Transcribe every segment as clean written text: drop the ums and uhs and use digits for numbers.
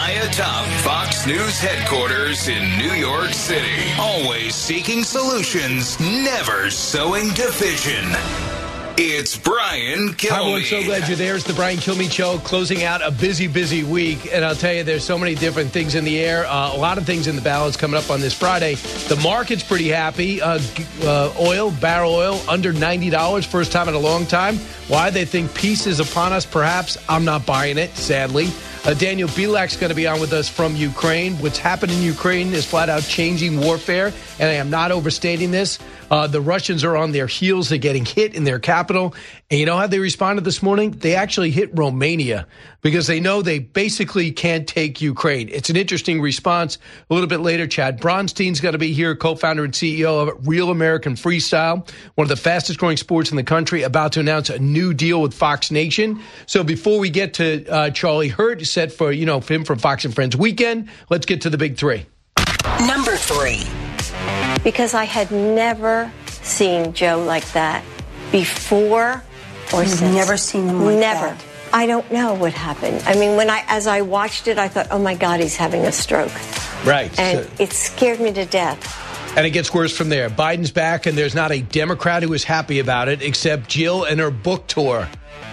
high atop Fox News headquarters in New York City. Always seeking solutions, never sowing division. It's Brian Kilmeade. Hi, everyone. So glad you're there. It's the Brian Kilmeade Show, closing out a busy week. And I'll tell you, there's so many different things in the air. A lot of things in the balance coming up on this Friday. The market's pretty happy. Barrel oil, under $90, first time in a long time. Why? They think peace is upon us, perhaps. I'm not buying it, sadly. Daniel Bilak's going to be on with us from Ukraine. What's happened in Ukraine is flat out changing warfare, and I am not overstating this. The Russians are on their heels. They're getting hit in their capital. And you know how they responded this morning? They actually hit Romania because they know they basically can't take Ukraine. It's an interesting response. A little bit later, Chad Bronstein's going to be here, co-founder and CEO of Real American Freestyle, one of the fastest growing sports in the country, about to announce a new deal with Fox Nation. So before we get to Charlie Hurt, set for, him from Fox and Friends Weekend, let's get to the big three. Number 3. Because I had never seen Joe like that before or since. Never seen him like that? Never. I don't know what happened. I mean, as I watched it, I thought, oh my God, he's having a stroke. Right. And it scared me to death. And it gets worse from there. Biden's back, and there's not a Democrat who is happy about it except Jill and her book tour.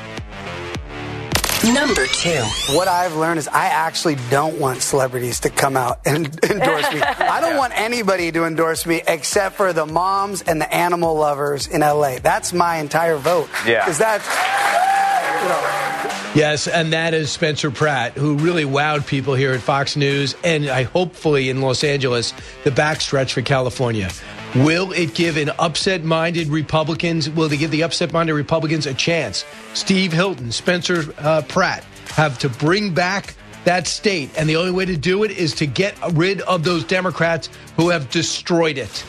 Number 2. What I've learned is I actually don't want celebrities to come out and endorse me. I don't want anybody to endorse me except for the moms and the animal lovers in L.A. That's my entire vote. Yeah. Because that's, Yes, and that is Spencer Pratt, who really wowed people here at Fox News and hopefully in Los Angeles, the backstretch for California. Will it give the upset-minded Republicans a chance? Steve Hilton, Spencer Pratt have to bring back that state, and the only way to do it is to get rid of those Democrats who have destroyed it.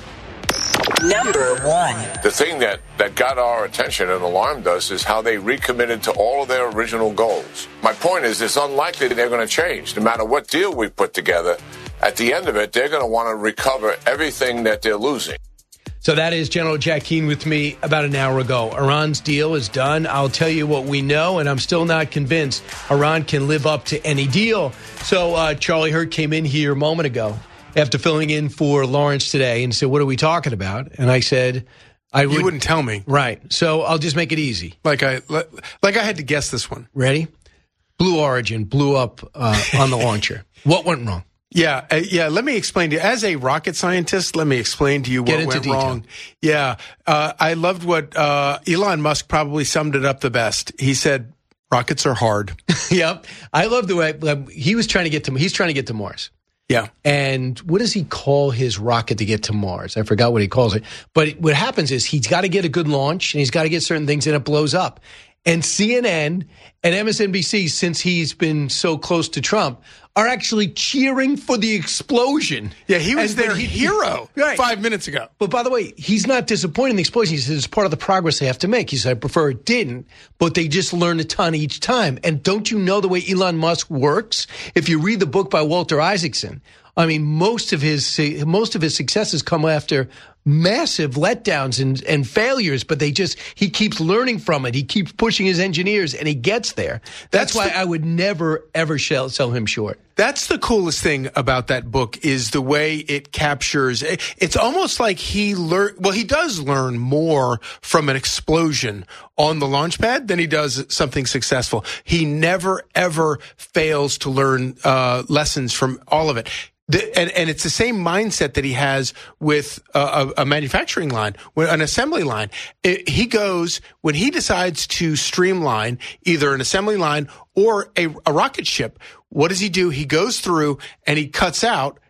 Number 1. The thing that got our attention and alarmed us is how they recommitted to all of their original goals. My point is, it's unlikely that they're going to change. No matter what deal we put together, at the end of it, they're going to want to recover everything that they're losing. So that is General Jack Keane with me about an hour ago. Iran's deal is done. I'll tell you what we know, and I'm still not convinced Iran can live up to any deal. So Charlie Hurt came in here a moment ago after filling in for Lawrence today and said, what are we talking about? And I said, You wouldn't tell me. Right. So I'll just make it easy. Like I had to guess this one. Ready? Blue Origin blew up on the launcher. What went wrong? Yeah. Let me explain to you. As a rocket scientist, let me explain to you what went wrong. Yeah. I loved what Elon Musk probably summed it up the best. He said, rockets are hard. Yep. I love the way he's trying to get to Mars. Yeah. And what does he call his rocket to get to Mars? I forgot what he calls it. But what happens is he's got to get a good launch and he's got to get certain things and it blows up. And CNN and MSNBC, since he's been so close to Trump, are actually cheering for the explosion. Yeah, he was their hero 5 minutes ago. But by the way, he's not disappointed in the explosion. He says it's part of the progress they have to make. He said, I prefer it didn't, but they just learn a ton each time. And don't you know the way Elon Musk works? If you read the book by Walter Isaacson, I mean, most of his successes come after massive letdowns and failures, but he keeps learning from it. He keeps pushing his engineers and he gets there. That's why I would never, ever sell him short. That's the coolest thing about that book is the way it captures. It's almost like he does learn more from an explosion on the launch pad than he does something successful. He never, ever fails to learn lessons from all of it. And it's the same mindset that he has with a manufacturing line, an assembly line. He goes, when he decides to streamline either an assembly line or a rocket ship, what does he do? He goes through and he cuts out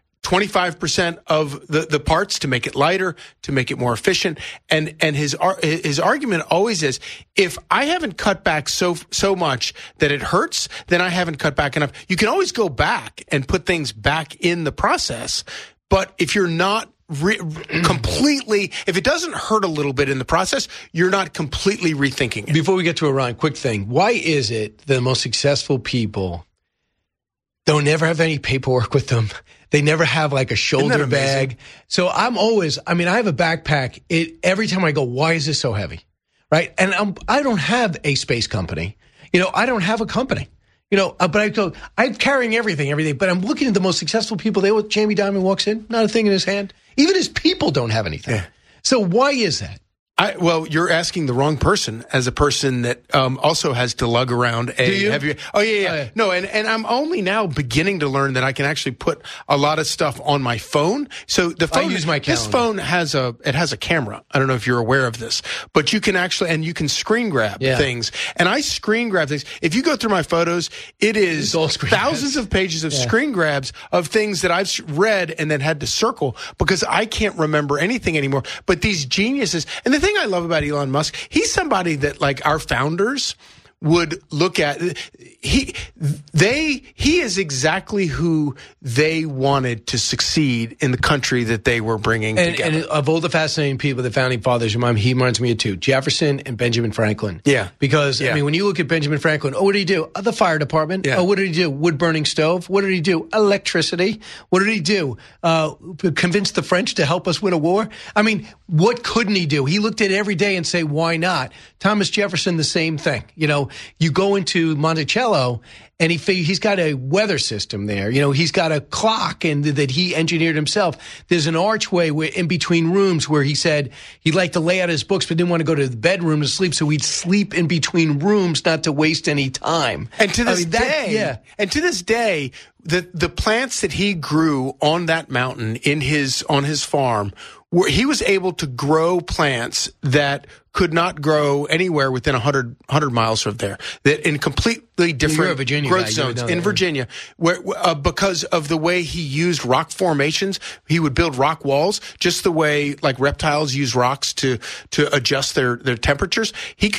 25% of the parts to make it lighter, to make it more efficient. And his argument always is, if I haven't cut back so much that it hurts, then I haven't cut back enough. You can always go back and put things back in the process. But if you're not completely, if it doesn't hurt a little bit in the process, you're not completely rethinking it. Before we get to Iran, quick thing. Why is it the most successful people don't ever have any paperwork with them? They never have like a shoulder bag. So I have a backpack. Every time I go, why is this so heavy? Right. And I don't have a space company. I don't have a company. But I go, I'm carrying everything, but I'm looking at the most successful people. Jamie Dimon walks in, not a thing in his hand. Even his people don't have anything. Yeah. So why is that? Well, you're asking the wrong person as a person that also has to lug around a heavy. Oh, yeah. No, and I'm only now beginning to learn that I can actually put a lot of stuff on my phone. So the phone, I use my calendar. This phone has a camera. I don't know if you're aware of this, but you can you can screen grab things. And I screen grab things. If you go through my photos, it is thousands of pages of screen grabs of things that I've read and then had to circle because I can't remember anything anymore. But these geniuses, and the thing I love about Elon Musk, he's somebody that like our founders would look at. He is exactly who they wanted to succeed in the country that they were bringing together. And of all the fascinating people, the founding fathers, he reminds me of two, Jefferson and Benjamin Franklin. Yeah. Because, when you look at Benjamin Franklin, what did he do? The fire department. Yeah. What did he do? Wood-burning stove. What did he do? Electricity. What did he do? Convince the French to help us win a war? What couldn't he do? He looked at it every day and say, why not? Thomas Jefferson, the same thing. You go into Monticello and he's got a weather system there. He's got a clock and that he engineered himself. There's an archway in between rooms where he said he'd like to lay out his books but didn't want to go to the bedroom to sleep, so he'd sleep in between rooms not to waste any time. And to this day, the plants that he grew on that mountain on his farm, where he was able to grow plants that could not grow anywhere within 100 miles from there, that in completely different growth zones in Virginia, where because of the way he used rock formations, he would build rock walls, just the way like reptiles use rocks to adjust their temperatures.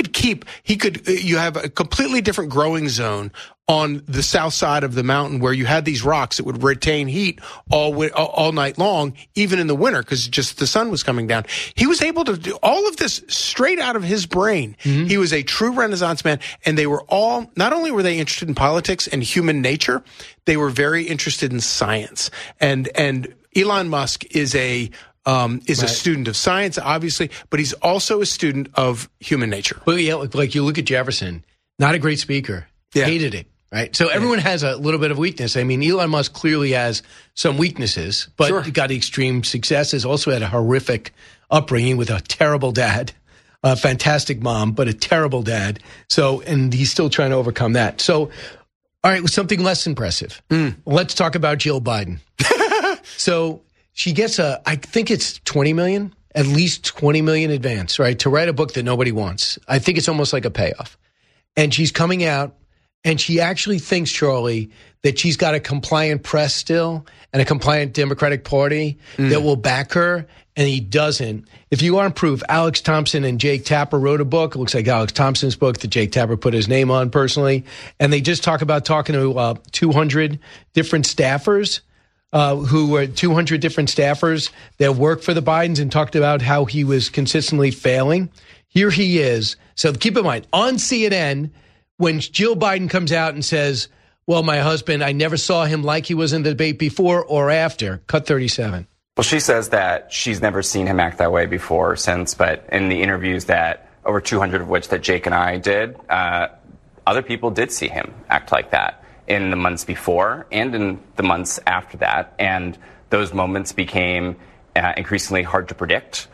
You have a completely different growing zone on the south side of the mountain where you had these rocks that would retain heat all night long, even in the winter, because just the sun was coming down. He was able to do all of this straight out of his brain. Mm-hmm. He was a true Renaissance man, and they were all, not only were they interested in politics and human nature, they were very interested in science. And Elon Musk is a student of science, obviously, but he's also a student of human nature. Well, yeah, like you look at Jefferson, not a great speaker, hated it. Right. So everyone has a little bit of weakness. Elon Musk clearly has some weaknesses, but he got extreme successes, also had a horrific upbringing with a terrible dad, a fantastic mom, but a terrible dad. So, and he's still trying to overcome that. So, all right, something less impressive. Let's talk about Jill Biden. So she gets I think it's $20 million, at least $20 million advance, right, to write a book that nobody wants. I think it's almost like a payoff. And she's coming out. And she actually thinks, Charlie, that she's got a compliant press still and a compliant Democratic Party that will back her, and he doesn't. If you aren't proof, Alex Thompson and Jake Tapper wrote a book. It looks like Alex Thompson's book that Jake Tapper put his name on personally. And they just talk about talking to 200 different staffers who were 200 different staffers that worked for the Bidens and talked about how he was consistently failing. Here he is. So keep in mind, on CNN, when Jill Biden comes out and says, well, my husband, I never saw him like he was in the debate before or after. Cut 37. Well, she says that she's never seen him act that way before or since, but in the interviews that over 200 of which that Jake and I did, other people did see him act like that in the months before and in the months after that. And those moments became increasingly hard to predict.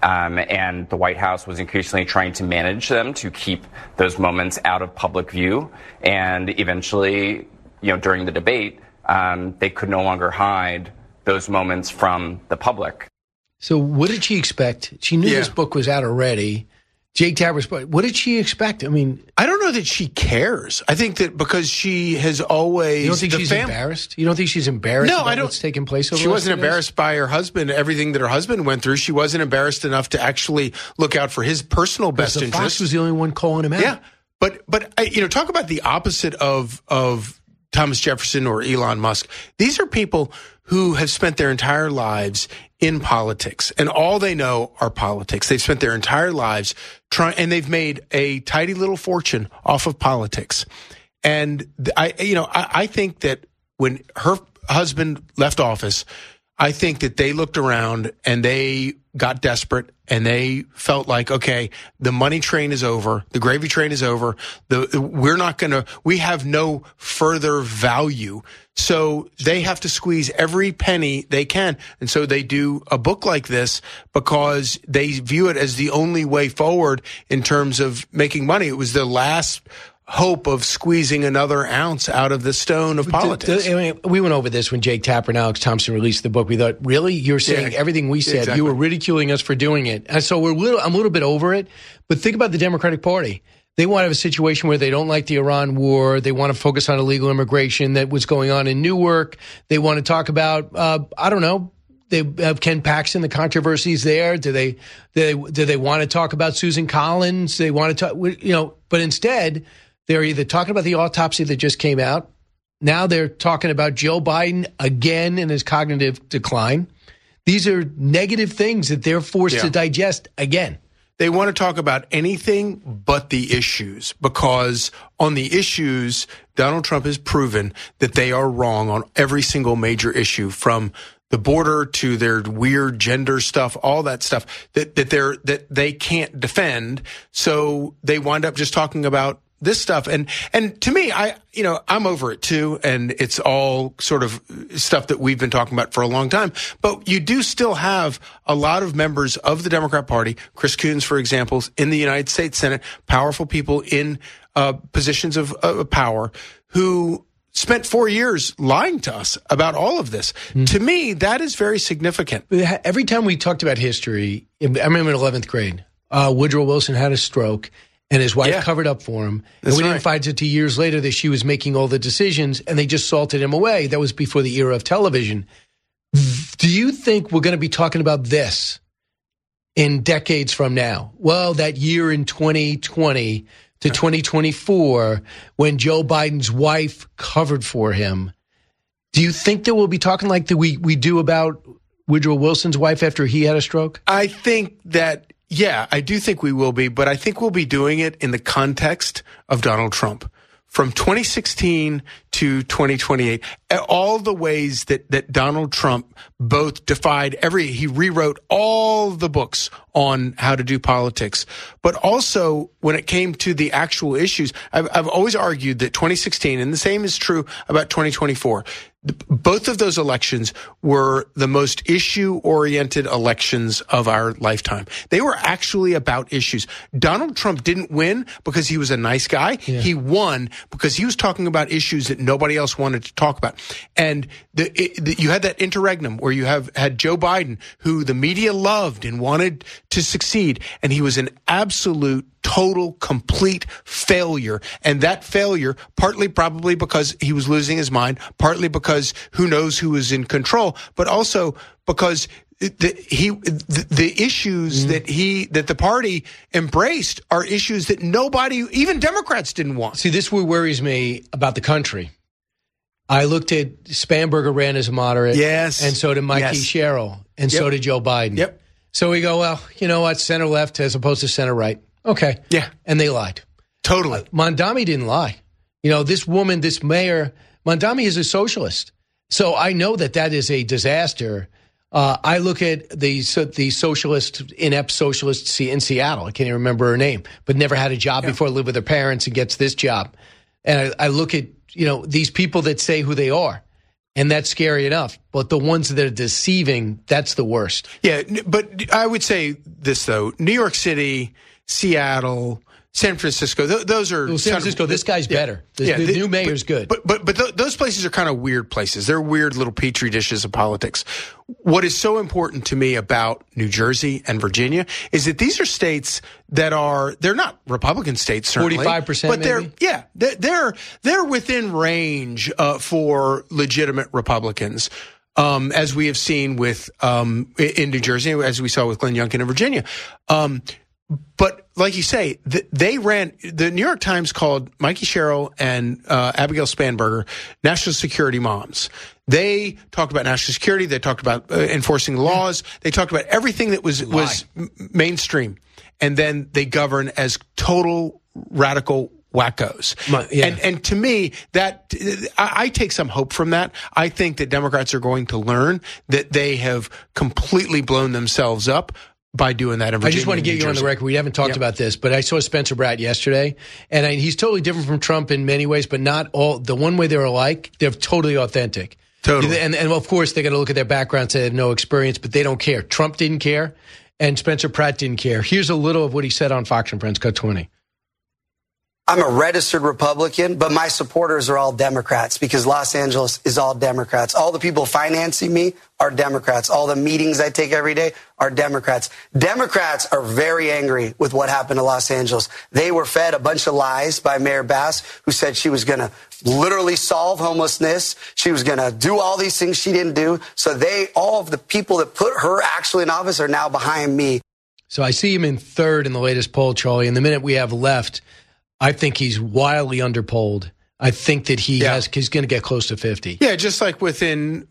And the White House was increasingly trying to manage them to keep those moments out of public view. And eventually, during the debate, they could no longer hide those moments from the public. So what did she expect? She knew this book was out already. Jake Tapper's book. What did she expect? I don't know that she cares. I think that because she has always... You don't think she's embarrassed? You don't think she's embarrassed about what's taking place over She wasn't embarrassed by her husband, everything that her husband went through. She wasn't embarrassed enough to actually look out for his personal best interest. Fox was the only one calling him out. Yeah. But talk about the opposite of Thomas Jefferson or Elon Musk. These are people who have spent their entire lives in politics, and all they know are politics. They've spent their entire lives and they've made a tidy little fortune off of politics. And I think that when her husband left office, I think that they looked around and they got desperate and they felt like, okay, the money train is over, the gravy train is over. We have no further value. So they have to squeeze every penny they can. And so they do a book like this because they view it as the only way forward in terms of making money. It was the last hope of squeezing another ounce out of the stone of politics. We went over this when Jake Tapper and Alex Thompson released the book. We thought, really? You're saying everything we said. Exactly. You were ridiculing us for doing it. And so I'm a little bit over it. But think about the Democratic Party. They want to have a situation where they don't like the Iran war. They want to focus on illegal immigration that was going on in Newark. They want to talk about, I don't know, they have Ken Paxton, the controversies there. Do they want to talk about Susan Collins? They want to talk, but instead they're either talking about the autopsy that just came out. Now they're talking about Joe Biden again and his cognitive decline. These are negative things that they're forced to digest again. They want to talk about anything but the issues, because on the issues, Donald Trump has proven that they are wrong on every single major issue, from the border to their weird gender stuff, all that stuff that they can't defend. So they wind up just talking about this stuff. And to me, I'm over it too. And it's all sort of stuff that we've been talking about for a long time. But you do still have a lot of members of the Democrat Party, Chris Coons, for example, in the United States Senate, powerful people in positions of power who spent 4 years lying to us about all of this. To me, that is very significant. Every time we talked about history, I remember in 11th grade, Woodrow Wilson had a stroke. And his wife covered up for him. And we didn't find it 2 years later that she was making all the decisions, and they just salted him away. That was before the era of television. Do you think we're going to be talking about this in decades from now? Well, that year in 2020 to 2024, when Joe Biden's wife covered for him, do you think that we'll be talking like we do about Woodrow Wilson's wife after he had a stroke? I think that, I do think we will be, but I think we'll be doing it in the context of Donald Trump. From 2016 to 2028, all the ways that Donald Trump both defied he rewrote all the books on how to do politics, but also when it came to the actual issues, I've always argued that 2016, and the same is true about 2024, both of those elections were the most issue-oriented elections of our lifetime. They were actually about issues. Donald Trump didn't win because he was a nice guy. Yeah. He won because he was talking about issues that nobody else wanted to talk about. And you had that interregnum where you had Joe Biden, who the media loved and wanted to succeed, and he was an absolute total, complete failure. And that failure, partly probably because he was losing his mind, partly because who knows who was in control, but also because the issues that the party embraced are issues that nobody, even Democrats, didn't want. See, this worries me about the country. I looked at Spanberger ran as a moderate. Yes. And so did Mikey Sherrill. And so did Joe Biden. Yep. So we go, well, you know what? Center left as opposed to center right. Okay. Yeah. And they lied. Totally. Mondami didn't lie. This woman, this mayor, Mondami is a socialist. So I know that is a disaster. I look at the socialist, inept socialist in Seattle. I can't even remember her name, but never had a job before, lived with her parents and gets this job. And I look at, these people that say who they are. And that's scary enough. But the ones that are deceiving, that's the worst. Yeah. But I would say this, though. New York City, Seattle, San Francisco, those are... Well, San Francisco, this guy's better. The new mayor's good. But those places are kind of weird places. They're weird little petri dishes of politics. What is so important to me about New Jersey and Virginia is that these are states that they're not Republican states, certainly. 45%, but maybe? They're within range for legitimate Republicans. As we have seen in New Jersey, as we saw with Glenn Youngkin in Virginia. But like you say, the New York Times called Mikey Sherrill and Abigail Spanberger national security moms. They talked about national security. They talked about enforcing laws. They talked about everything that was mainstream. And then they govern as total radical wackos. And to me, that I take some hope from that. I think that Democrats are going to learn that they have completely blown themselves up by doing that in Virginia. I just want to get you on the record. We haven't talked about this, but I saw Spencer Pratt yesterday, and he's totally different from Trump in many ways, but not all. The one way they're alike, they're totally authentic. Totally. And of course, they're going to look at their background, say they have no experience, but they don't care. Trump didn't care, and Spencer Pratt didn't care. Here's a little of what he said on Fox and Friends, cut 20. I'm a registered Republican, but my supporters are all Democrats because Los Angeles is all Democrats. All the people financing me are Democrats. All the meetings I take every day are Democrats. Democrats are very angry with what happened to Los Angeles. They were fed a bunch of lies by Mayor Bass, who said she was going to literally solve homelessness. She was going to do all these things she didn't do. So all of the people that put her actually in office are now behind me. So I see him in third in the latest poll, Charlie. In the minute we have left, I think he's wildly underpolled. I think that he's going to get close to 50. Yeah, just like within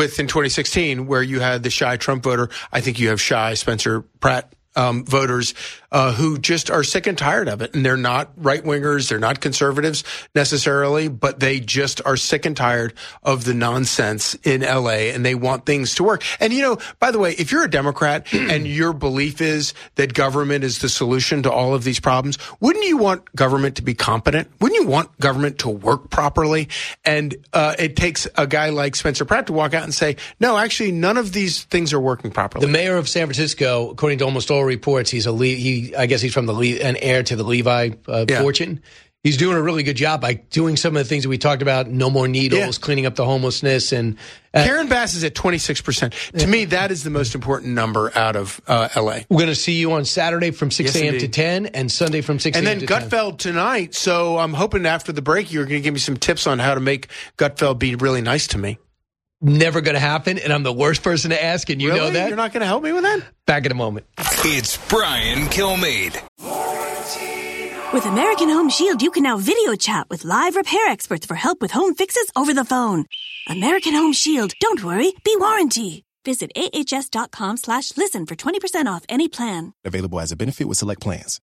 2016, where you had the shy Trump voter, I think you have shy Spencer Pratt voters who just are sick and tired of it. And they're not right-wingers, they're not conservatives necessarily, but they just are sick and tired of the nonsense in L.A. and they want things to work. And, by the way, if you're a Democrat and your belief is that government is the solution to all of these problems, wouldn't you want government to be competent? Wouldn't you want government to work properly? And it takes a guy like Spencer Pratt to walk out and say, no, actually, none of these things are working properly. The mayor of San Francisco, according to almost all reports, I guess he's from an heir to the Levi fortune. He's doing a really good job by doing some of the things that we talked about, no more needles, cleaning up the homelessness. And Karen Bass is at 26%. To me, that is the most important number out of L.A. We're going to see you on Saturday from 6 a.m. to 10 and Sunday from 6 a.m. to 10. And then Gutfeld tonight. So I'm hoping after the break you're going to give me some tips on how to make Gutfeld be really nice to me. Never going to happen, and I'm the worst person to ask, and you know that? You're not going to help me with that? Back in a moment. It's Brian Kilmeade. With American Home Shield, you can now video chat with live repair experts for help with home fixes over the phone. American Home Shield. Don't worry, be warranty. Visit ahs.com/listen for 20% off any plan. Available as a benefit with select plans.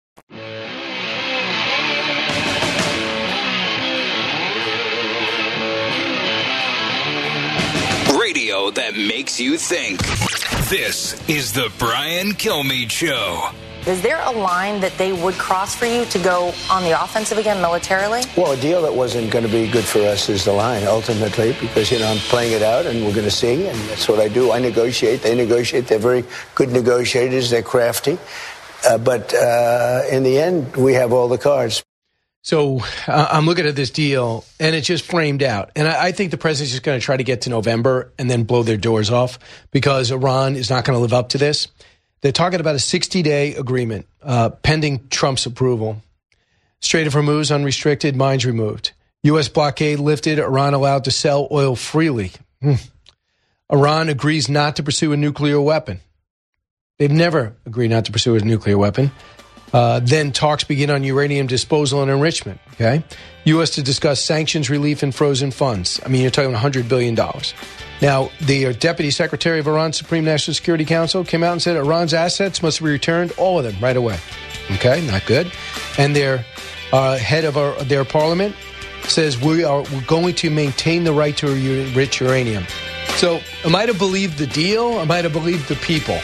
Radio that makes you think. This is the Brian Kilmeade Show. Is there a line that they would cross for you to go on the offensive again militarily? Well, a deal that wasn't going to be good for us is the line, ultimately, because, I'm playing it out and we're going to see, and that's what I do. I negotiate. They negotiate. They're very good negotiators. They're crafty. But in the end, we have all the cards. So I'm looking at this deal, and it's just framed out. And I think the president's just going to try to get to November and then blow their doors off because Iran is not going to live up to this. They're talking about a 60-day agreement pending Trump's approval. Strait of Hormuz unrestricted, mines removed. U.S. blockade lifted, Iran allowed to sell oil freely. Iran agrees not to pursue a nuclear weapon. They've never agreed not to pursue a nuclear weapon. Then talks begin on uranium disposal and enrichment. Okay, U.S. to discuss sanctions relief and frozen funds. I mean, you're talking $100 billion. Now, the Deputy Secretary of Iran's Supreme National Security Council came out and said Iran's assets must be returned, all of them, right away. Okay, not good. And their head of their parliament says we're going to maintain the right to enrich uranium. So, am I to believe the deal? Am I to believe the people?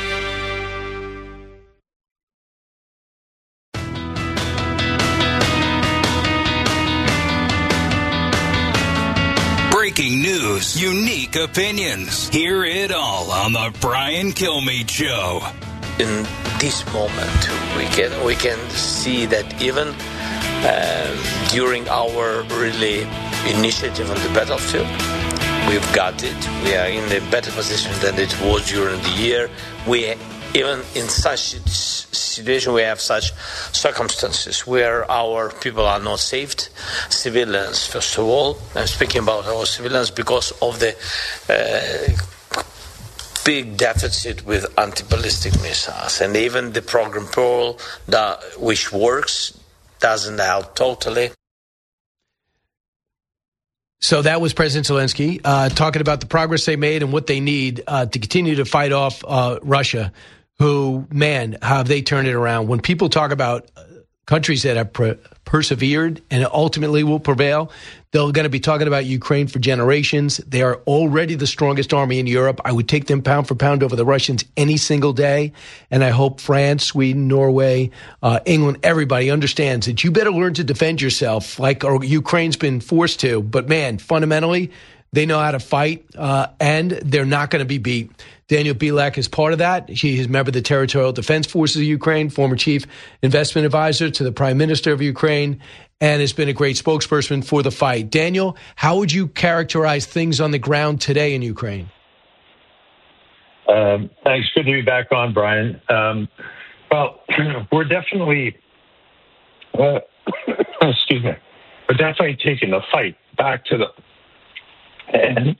Breaking news, unique opinions. Hear it all on the Brian Kilmeade Show. In this moment, we can see that even during our really initiative on the battlefield, we've got it. We are in a better position than it was during the year. Even in such situation, we have such circumstances where our people are not saved. Civilians, first of all. I'm speaking about our civilians because of the big deficit with anti-ballistic missiles. And even the program Pearl, which works, doesn't help totally. So that was President Zelensky talking about the progress they made and what they need to continue to fight off Russia, who, man, how have they turned it around. When people talk about countries that have persevered and ultimately will prevail. They're going to be talking about Ukraine for generations. They are already the strongest army in Europe. I would take them pound for pound over the Russians any single day. And I hope France, Sweden, Norway, England, everybody understands that you better learn to defend yourself like Ukraine's been forced to. But, man, fundamentally, they know how to fight, and they're not going to be beat. Daniel Bilek is part of that. He is a member of the Territorial Defense Forces of Ukraine, former chief investment advisor to the Prime Minister of Ukraine, and has been a great spokesperson for the fight. Daniel, how would you characterize things on the ground today in Ukraine? Thanks. Good to be back on, Brian. Well, we're definitely, excuse me, we're definitely taking the fight back to the, and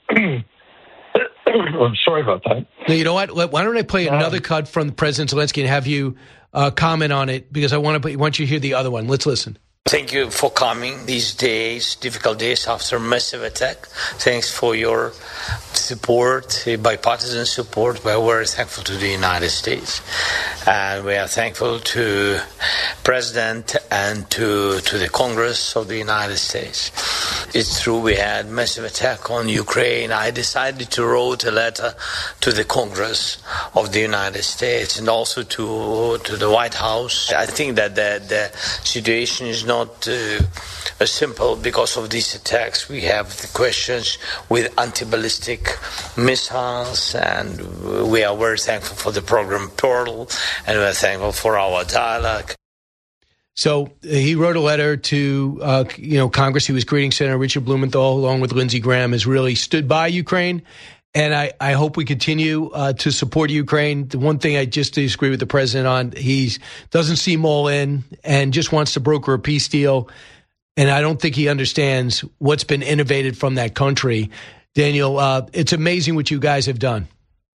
I'm sorry about that. Now, you know what? Why don't I play another cut from President Zelensky and have you comment on it, because I want you to hear the other one. Let's listen. Thank you for coming these days, difficult days after massive attack. Thanks for your support, bipartisan support. We're very thankful to the United States. And we are thankful to President and to the Congress of the United States. It's true we had massive attack on Ukraine. I decided to write a letter to the Congress of the United States and also to the White House. I think that the situation is not simple because of these attacks. We have the questions with anti-ballistic missiles, and we are very thankful for the program Pearl, and we are thankful for our dialogue. So he wrote a letter to Congress. He was greeting Senator Richard Blumenthal, along with Lindsey Graham, has really stood by Ukraine. And I hope we continue to support Ukraine. The one thing I just disagree with the president on, he doesn't seem all in and just wants to broker a peace deal. And I don't think he understands what's been innovated from that country. Daniel, it's amazing what you guys have done.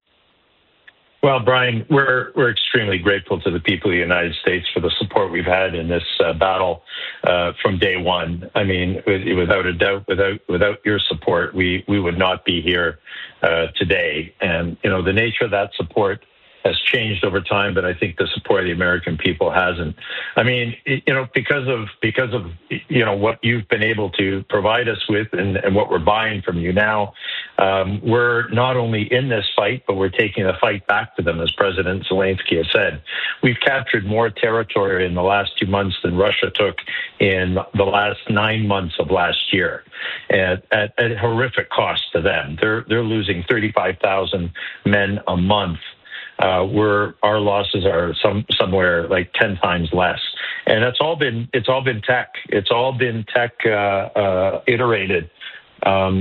Well, Brian, we're extremely grateful to the people of the United States for the support we've had in this battle from day one. I mean, without a doubt, without your support, we would not be here today. And, the nature of that support has changed over time, but I think the support of the American people hasn't. I mean, because of what you've been able to provide us with and what we're buying from you now, we're not only in this fight, but we're taking the fight back to them, as President Zelensky has said. We've captured more territory in the last 2 months than Russia took in the last 9 months of last year, at horrific cost to them. They're losing 35,000 men a month. Where our losses are somewhere like 10 times less, and it's all been tech. It's all been tech iterated. As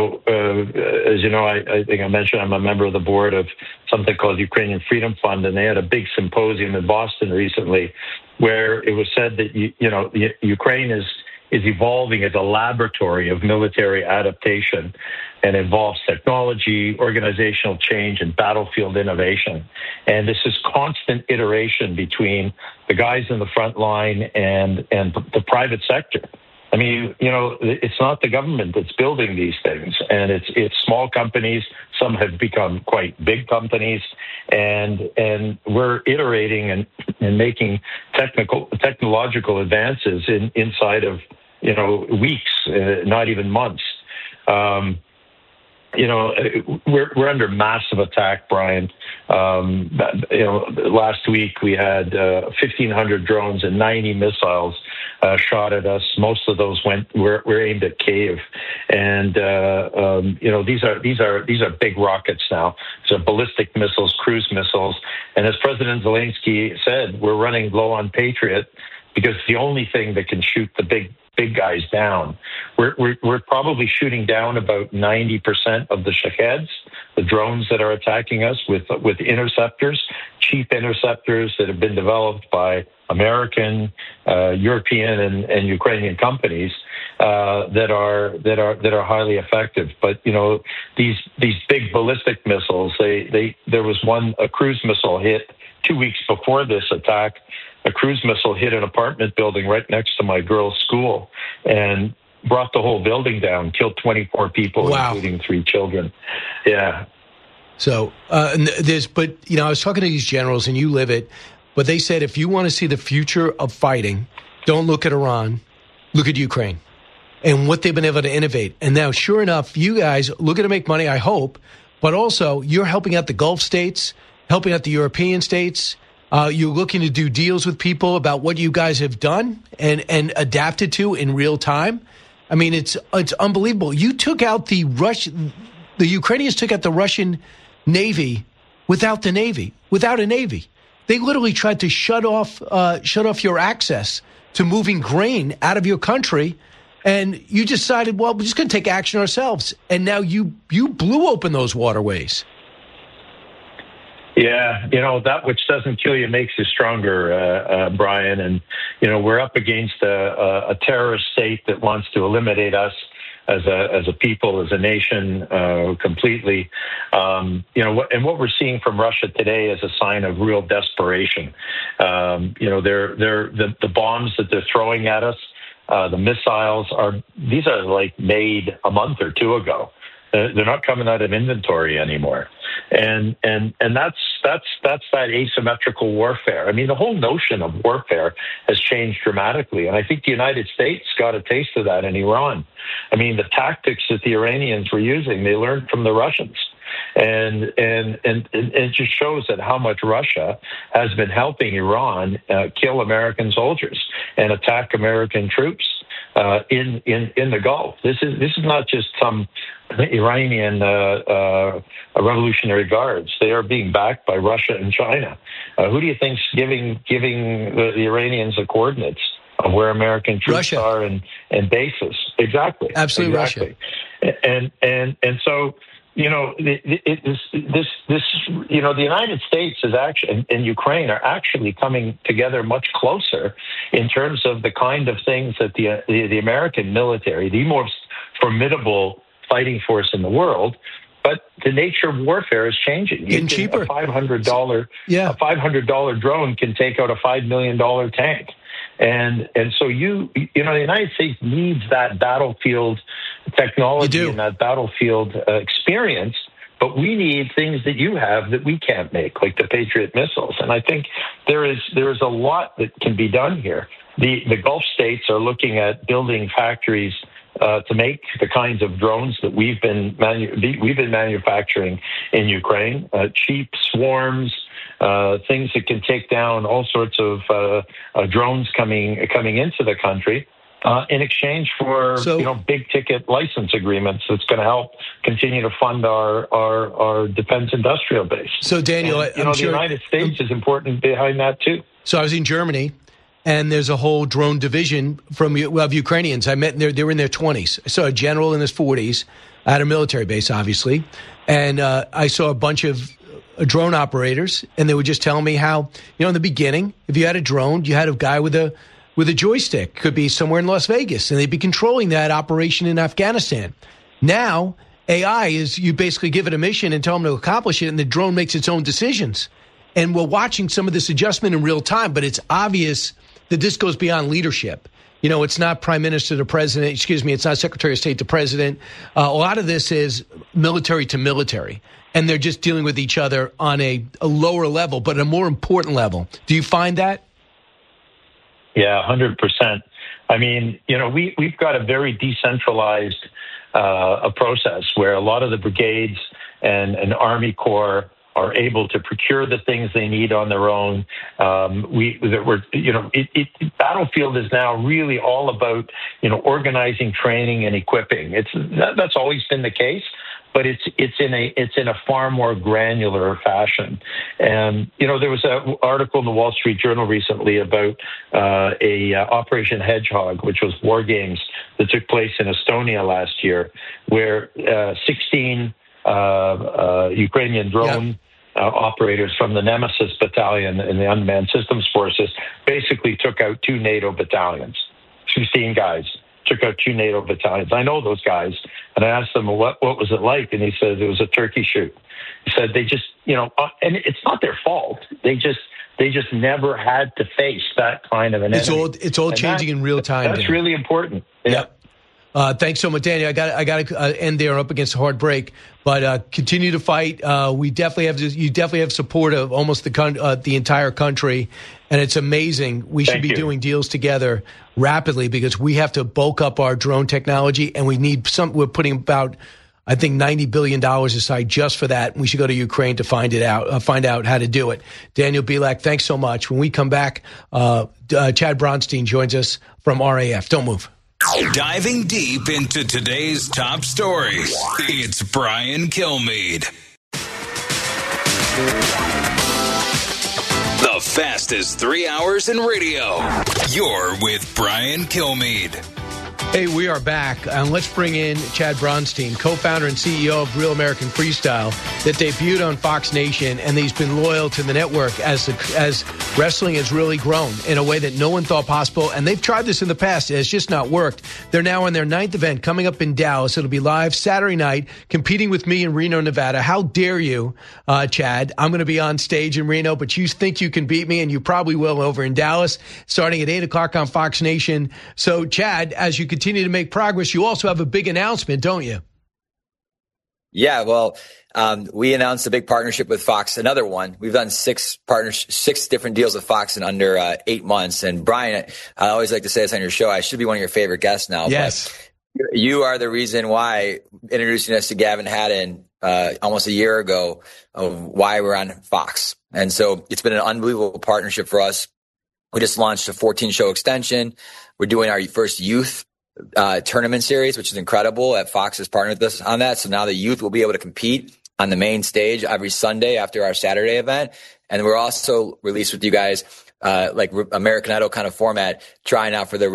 you know, I think I mentioned I'm a member of the board of something called Ukrainian Freedom Fund, and they had a big symposium in Boston recently, where it was said that Ukraine is evolving as a laboratory of military adaptation, and involves technology, organizational change, and battlefield innovation. And this is constant iteration between the guys in the front line and the private sector. I mean, it's not the government that's building these things, and it's small companies. Some have become quite big companies, and we're iterating and making technological advances inside of weeks, not even months. We're under massive attack, Brian. Last week we had 1,500 drones and 90 missiles shot at us. Most of those were aimed at Kyiv, and these are big rockets now. These are ballistic missiles, cruise missiles, and as President Zelensky said, we're running low on Patriot because it's the only thing that can shoot the big guys down. We're probably shooting down about 90% of the Shaheds, the drones that are attacking us, with interceptors, cheap interceptors that have been developed by American, European, and Ukrainian companies that are highly effective. But these big ballistic missiles, there was a cruise missile hit 2 weeks before this attack. A cruise missile hit an apartment building right next to my girls' school and brought the whole building down, killed 24 people, wow, including 3 children. Yeah. So I was talking to these generals, and you live it, but they said if you want to see the future of fighting, don't look at Iran, look at Ukraine and what they've been able to innovate. And now, sure enough, you guys looking to make money, I hope, but also you're helping out the Gulf states, helping out the European states. You're looking to do deals with people about what you guys have done and adapted to in real time. I mean, it's unbelievable. You took out the Ukrainians took out the Russian Navy without a Navy. They literally tried to shut off your access to moving grain out of your country, and you decided, well, we're just going to take action ourselves. And now you blew open those waterways. Yeah, that which doesn't kill you makes you stronger, Brian. And, we're up against a terrorist state that wants to eliminate us as a people, as a nation, completely. And what we're seeing from Russia today is a sign of real desperation. The bombs that they're throwing at us, the missiles these are like made a month or two ago. They're not coming out of inventory anymore. And that's that asymmetrical warfare. I mean, the whole notion of warfare has changed dramatically. And I think the United States got a taste of that in Iran. I mean, the tactics that the Iranians were using, they learned from the Russians. And it just shows that how much Russia has been helping Iran kill American soldiers and attack American troops in the Gulf. This is not just some Iranian revolutionary guards. They are being backed by Russia and China. Who do you think's giving the Iranians the coordinates of where American troops are and bases? Exactly. Absolutely, exactly. Russia. And so, the United States is actually and Ukraine are actually coming together much closer in terms of the kind of things that the American military, the most formidable fighting force in the world, but the nature of warfare is changing. Getting cheaper. A $500 drone can take out a $5 million tank. And so the United States needs that battlefield technology and that battlefield experience, but we need things that you have that we can't make, like the Patriot missiles. And I think there is a lot that can be done here. The Gulf states are looking at building factories to make the kinds of drones that we've been manufacturing in Ukraine, cheap swarms, things that can take down all sorts of drones coming into the country in exchange for big ticket license agreements that's going to help continue to fund our defense industrial base. So Daniel, the United States is important behind that too. So I was in Germany, and there's a whole drone division of Ukrainians. I met they were in their 20s. I saw a general in his 40s at a military base, obviously, and I saw a bunch of drone operators, and they were just telling me how, in the beginning, if you had a drone, you had a guy with a joystick, could be somewhere in Las Vegas, and they'd be controlling that operation in Afghanistan. Now, AI is you basically give it a mission and tell them to accomplish it, and the drone makes its own decisions. And we're watching some of this adjustment in real time, but it's obvious that this goes beyond leadership. It's not prime minister to president, it's not secretary of state to president. A lot of this is military to military, and they're just dealing with each other on a lower level, but a more important level. Do you find that? Yeah, 100%. I mean, we've got a very decentralized a process where a lot of the brigades and an Army Corps are able to procure the things they need on their own. Battlefield is now really all about, organizing, training, and equipping. That's always been the case, but it's in a far more granular fashion. And there was an article in the Wall Street Journal recently about Operation Hedgehog, which was war games that took place in Estonia last year, where 16 Ukrainian drone operators from the Nemesis Battalion in the Unmanned Systems Forces basically took out 2 NATO battalions. 16 guys took out 2 NATO battalions. I know those guys, and I asked them, what was it like? And he said it was a turkey shoot. He said they just, and it's not their fault. They just never had to face that kind of an enemy. It's all changing in real time. That's really important. Yeah. Yep. Thanks so much, Daniel. I got to end there up against a hard break, but continue to fight. You definitely have support of almost the entire country, and it's amazing. We should be doing deals together rapidly because we have to bulk up our drone technology, and we need some. We're putting about, I think, $90 billion aside just for that. We should go to Ukraine to find out how to do it. Daniel Bilak, thanks so much. When we come back, Chad Bronstein joins us from RAF. Don't move. Diving deep into today's top stories, it's Brian Kilmeade. The fastest 3 hours in radio. You're with Brian Kilmeade. Hey, we are back, and let's bring in Chad Bronstein, co-founder and CEO of Real American Freestyle, that debuted on Fox Nation, and he's been loyal to the network as wrestling has really grown in a way that no one thought possible, and they've tried this in the past. It's just not worked. They're now on their 9th event coming up in Dallas. It'll be live Saturday night, competing with me in Reno, Nevada. How dare you, Chad? I'm going to be on stage in Reno, but you think you can beat me, and you probably will over in Dallas, starting at 8 o'clock on Fox Nation. So, Chad, as you continue to make progress, you also have a big announcement, don't you? Yeah, well, we announced a big partnership with Fox, another one. We've done 6 different deals with Fox in under 8 months. And Brian, I always like to say this on your show, I should be one of your favorite guests now. Yes. But you are the reason why, introducing us to Gavin Haddon almost a year ago, of why we're on Fox. And so it's been an unbelievable partnership for us. We just launched a 14-show extension. We're doing our first youth tournament series, which is incredible. At Fox has partnered with us on that. So now the youth will be able to compete on the main stage every Sunday after our Saturday event. And we're also released with you guys, like American Idol kind of format, trying out to be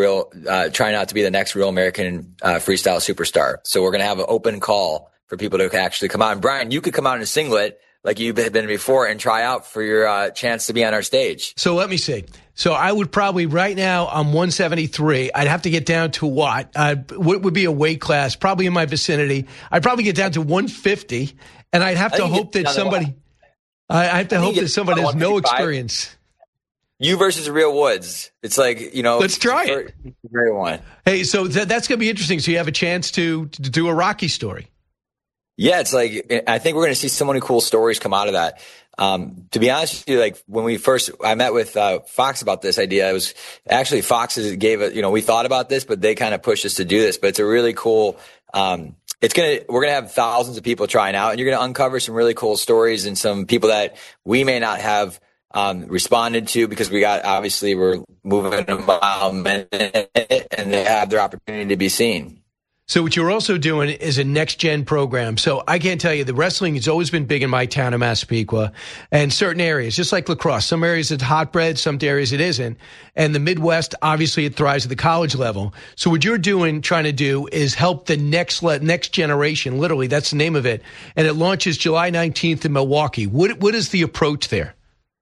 the next Real American Freestyle Superstar. So we're going to have an open call for people to actually come out. And Brian, you could come out in a singlet like you've been before and try out for your chance to be on our stage. So let me see. So I would probably, right now, I'm 173. I'd have to get down to what? What would be a weight class? Probably in my vicinity. I'd probably get down to 150, and I'd have to hope that somebody, I have to hope that somebody has no experience. You versus Real Woods. It's like, let's try it. Great one. Hey, so that's going to be interesting. So you have a chance to do a Rocky story. Yeah, it's like, I think we're going to see so many cool stories come out of that. To be honest with you, like when I met with Fox about this idea, it was actually Fox we thought about this, but they kind of pushed us to do this. But it's a really cool, we're going to have thousands of people trying out, and you're going to uncover some really cool stories and some people that we may not have responded to because we're moving a mile a minute and they have their opportunity to be seen. So what you're also doing is a next-gen program. So I can't tell you, the wrestling has always been big in my town of Massapequa and certain areas, just like lacrosse. Some areas it's hotbread, some areas it isn't. And the Midwest, obviously, it thrives at the college level. So what you're trying to do is help the next generation, literally, that's the name of it. And it launches July 19th in Milwaukee. What is the approach there?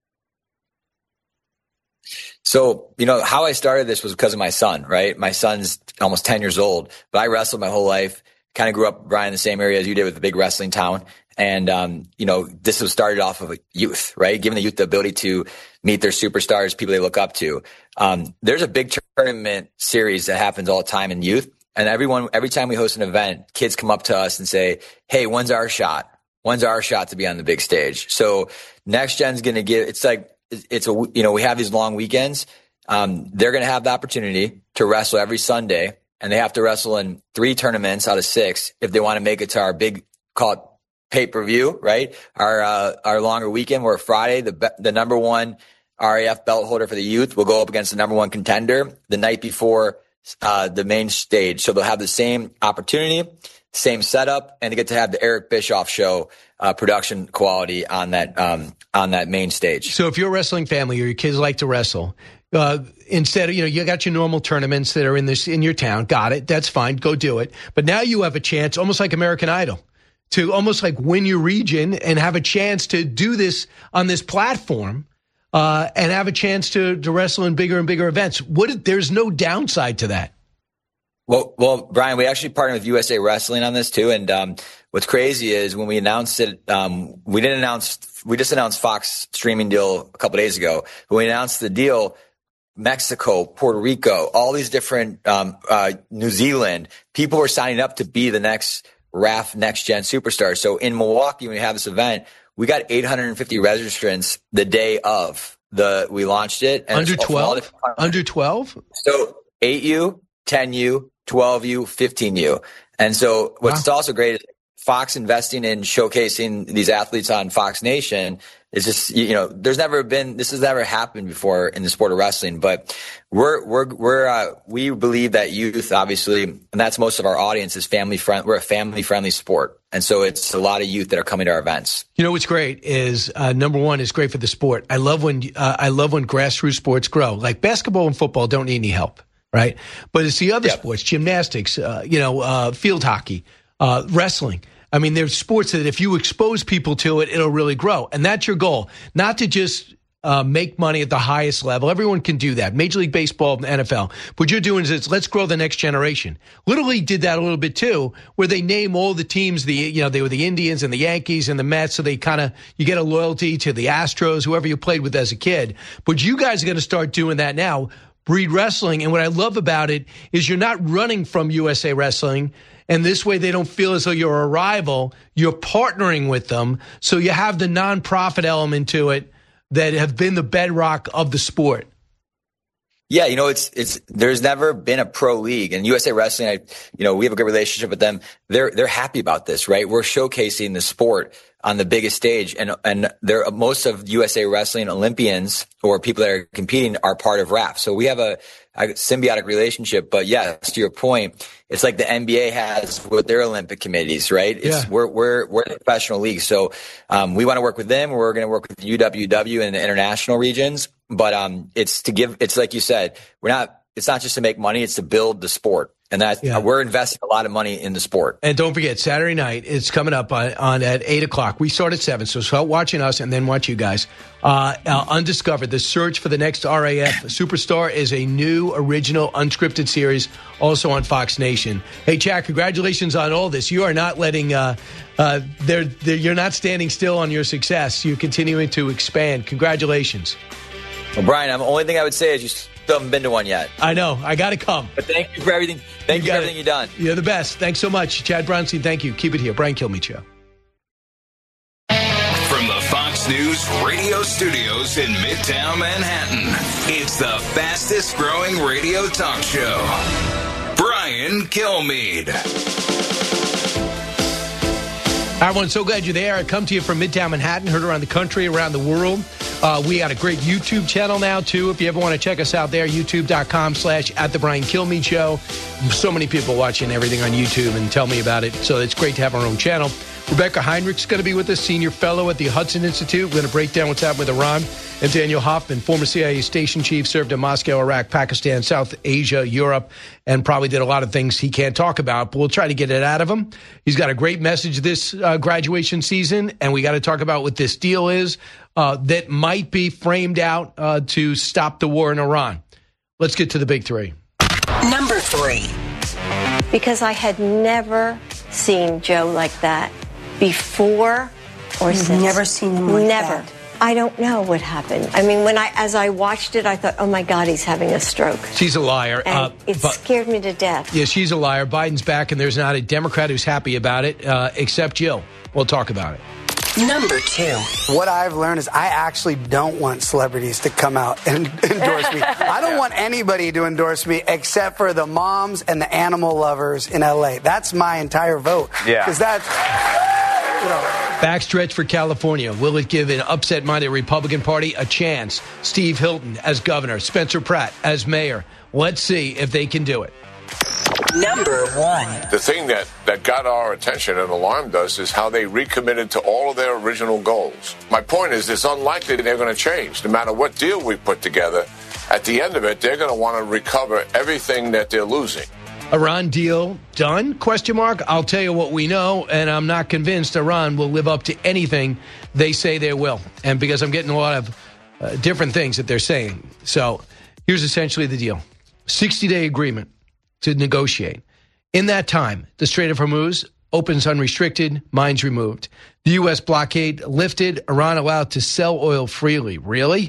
So, how I started this was because of my son, right? My son's almost 10 years old, but I wrestled my whole life, kind of grew up, Brian, in the same area as you did with the big wrestling town. And, this was started off of youth, right? Giving the youth the ability to meet their superstars, people they look up to. There's a big tournament series that happens all the time in youth. And every time we host an event, kids come up to us and say, hey, when's our shot? When's our shot to be on the big stage? So Next Gen's going to we have these long weekends. They're going to have the opportunity to wrestle every Sunday, and they have to wrestle in 3 tournaments out of 6 if they want to make it to our big, call it pay-per-view, right? Our longer weekend, where Friday, the number 1 RAF belt holder for the youth will go up against the number 1 contender the night before the main stage. So they'll have the same opportunity, same setup, and they get to have the Eric Bischoff show production quality on that main stage. So if you're a wrestling family or your kids like to wrestle, instead of, you got your normal tournaments that are in your town. Got it. That's fine. Go do it. But now you have a chance, almost like American Idol, to almost like win your region and have a chance to do this on this platform, and have a chance to wrestle in bigger and bigger events. There's no downside to that. Well, Brian, we actually partnered with USA Wrestling on this too. And what's crazy is when we announced it, we just announced Fox streaming deal a couple days ago. When we announced the deal, Mexico, Puerto Rico, all these different, New Zealand, people were signing up to be the next RAF Next Gen superstar. So in Milwaukee, when we have this event, we got 850 registrants the day of we launched it. And under 12? Under 12? So 8U, 10U, 12U, 15U. And so what's also great is Fox investing in showcasing these athletes on Fox Nation is just, this has never happened before in the sport of wrestling, but we believe that youth, obviously, and that's most of our audience, is family friendly. We're a family friendly sport. And so it's a lot of youth that are coming to our events. You know what's great is, number one, it's great for the sport. I love when grassroots sports grow. Like basketball and football don't need any help, right? But it's the other sports, gymnastics, field hockey, wrestling. I mean, there's sports that if you expose people to it, it'll really grow. And that's your goal. Not to just make money at the highest level. Everyone can do that. Major League Baseball and NFL. What you're doing is let's grow the next generation. Little League did that a little bit too, where they name all the teams, they were the Indians and the Yankees and the Mets. So they you get a loyalty to the Astros, whoever you played with as a kid. But you guys are going to start doing that now. Breed Wrestling. And what I love about it is you're not running from USA Wrestling. And this way they don't feel as though you're a rival. You're partnering with them. So you have the nonprofit element to it that have been the bedrock of the sport. Yeah, there's never been a pro league, and USA Wrestling, we have a good relationship with them. They're happy about this, right? We're showcasing the sport on the biggest stage, and most of USA Wrestling Olympians or people that are competing are part of RAF. So we have a symbiotic relationship. But yes, to your point, it's like the NBA has with their Olympic committees, right? We're the professional league. So, we want to work with them. We're going to work with UWW in the international regions, but, it's like you said, it's not just to make money, it's to build the sport. And we're investing a lot of money in the sport. And don't forget, Saturday night, it's coming up on at 8 o'clock. We start at 7, so start watching us and then watch you guys. Undiscovered, the search for the next RAF superstar is a new, original, unscripted series, also on Fox Nation. Hey, Chad, congratulations on all this. You are not letting, you're not standing still on your success. You're continuing to expand. Congratulations. Well, Brian, the only thing I would say is you still haven't been to one yet. I know. I got to come. But thank you for everything. Thank you for everything you've done. You're the best. Thanks so much. Chad Bronstein, thank you. Keep it here. Brian Kilmeade Show. From the Fox News radio studios in Midtown Manhattan, it's the fastest growing radio talk show. Brian Kilmeade. Hi, everyone. So glad you're there. I come to you from Midtown Manhattan, heard around the country, around the world. We got a great YouTube channel now, too. If you ever want to check us out there, youtube.com/@the Brian Kilmeade Show. So many people watching everything on YouTube and tell me about it. So it's great to have our own channel. Rebecca Heinrich's going to be with us, senior fellow at the Hudson Institute. We're going to break down what's happening with Iran. And Daniel Hoffman, former CIA station chief, served in Moscow, Iraq, Pakistan, South Asia, Europe, and probably did a lot of things he can't talk about, but we'll try to get it out of him. He's got a great message this graduation season, and we got to talk about what this deal is that might be framed out to stop the war in Iran. Let's get to the big three. Number 3. Because I had never seen Joe like that before or since. Never seen him like Never. that. I don't know what happened. I mean, as I watched it, I thought, oh my God, he's having a stroke. She's a liar. And it scared me to death. Yeah, she's a liar. Biden's back, and there's not a Democrat who's happy about it, except Jill. We'll talk about it. Number 2. What I've learned is I actually don't want celebrities to come out and endorse me. I don't want anybody to endorse me except for the moms and the animal lovers in L.A. That's my entire vote. Yeah. Because that's, Backstretch for California. Will it give an upset-minded Republican Party a chance? Steve Hilton as governor, Spencer Pratt as mayor. Let's see if they can do it. Number 1. The thing that got our attention and alarmed us is how they recommitted to all of their original goals. My point is it's unlikely they're going to change. No matter what deal we put together, at the end of it, they're going to want to recover everything that they're losing. Iran deal done? ? I'll tell you what we know, and I'm not convinced Iran will live up to anything they say they will. And because I'm getting a lot of different things that they're saying. So here's essentially the deal. 60-day agreement to negotiate. In that time, the Strait of Hormuz opens unrestricted, mines removed. The U.S. blockade lifted, Iran allowed to sell oil freely. Really?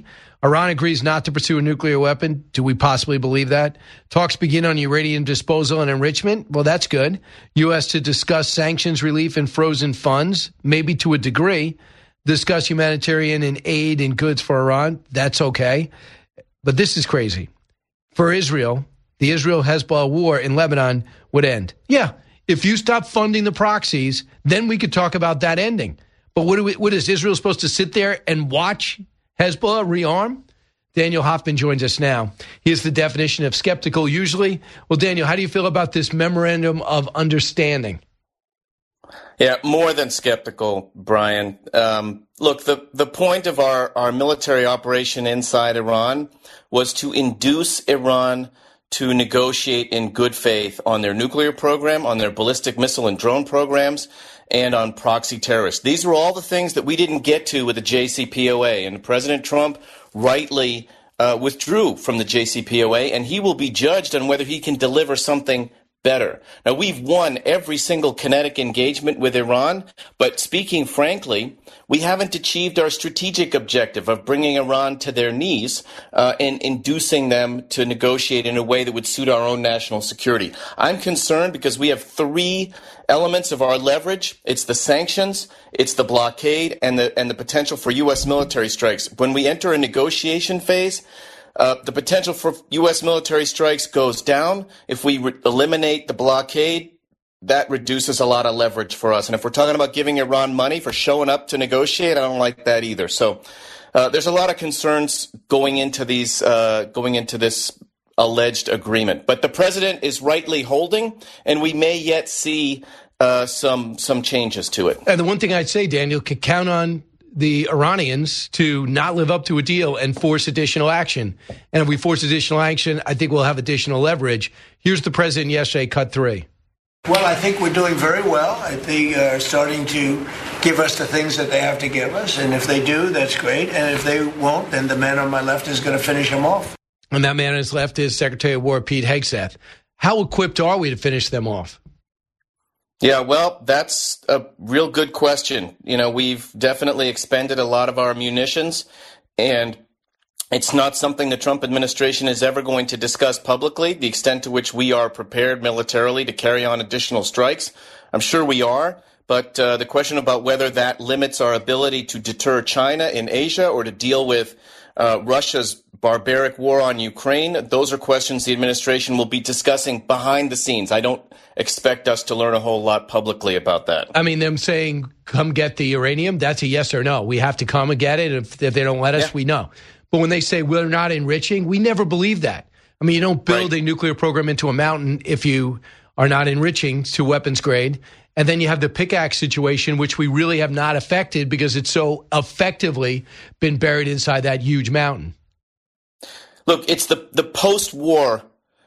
Iran agrees not to pursue a nuclear weapon. Do we possibly believe that? Talks begin on uranium disposal and enrichment. Well, that's good. U.S. to discuss sanctions relief and frozen funds, maybe to a degree. Discuss humanitarian and aid and goods for Iran. That's okay. But this is crazy. For Israel, the Israel-Hezbollah war in Lebanon would end. Yeah, if you stop funding the proxies, then we could talk about that ending. But what is Israel supposed to sit there and watch Hezbollah rearm? Daniel Hoffman joins us now. He is the definition of skeptical usually. Well, Daniel, how do you feel about this memorandum of understanding? Yeah, more than skeptical, Brian. Look, the point of our military operation inside Iran was to induce Iran to negotiate in good faith on their nuclear program, on their ballistic missile and drone programs, and on proxy terrorists. These were all the things that we didn't get to with the JCPOA, and President Trump rightly withdrew from the JCPOA, and he will be judged on whether he can deliver something better. Now, we've won every single kinetic engagement with Iran, but speaking frankly, we haven't achieved our strategic objective of bringing Iran to their knees and inducing them to negotiate in a way that would suit our own national security. I'm concerned because we have three elements of our leverage. It's the sanctions, it's the blockade, and the potential for U.S. military strikes. When we enter a negotiation phase, the potential for U.S. military strikes goes down. If we eliminate the blockade, that reduces a lot of leverage for us. And if we're talking about giving Iran money for showing up to negotiate, I don't like that either. So there's a lot of concerns going into this alleged agreement. But the president is rightly holding, and we may yet see some changes to it. And the one thing I'd say, Daniel, could count on the Iranians to not live up to a deal and force additional action. And if we force additional action, I think we'll have additional leverage. Here's the president yesterday, cut 3. Well, I think we're doing very well. I think they're starting to give us the things that they have to give us. And if they do, that's great. And if they won't, then the man on my left is going to finish them off. And that man on his left is Secretary of War Pete Hegseth. How equipped are we to finish them off? Yeah, well, that's a real good question. You know, we've definitely expended a lot of our munitions, and it's not something the Trump administration is ever going to discuss publicly, the extent to which we are prepared militarily to carry on additional strikes. I'm sure we are, but the question about whether that limits our ability to deter China in Asia or to deal with Russia's barbaric war on Ukraine, those are questions the administration will be discussing behind the scenes. I don't expect us to learn a whole lot publicly about that. I mean, them saying, come get the uranium, that's a yes or no. We have to come and get it. If they don't let us, we know. But when they say we're not enriching, we never believe that. I mean, you don't build a nuclear program into a mountain if you are not enriching to weapons grade. And then you have the pickaxe situation, which we really have not affected because it's so effectively been buried inside that huge mountain. Look, it's the post-war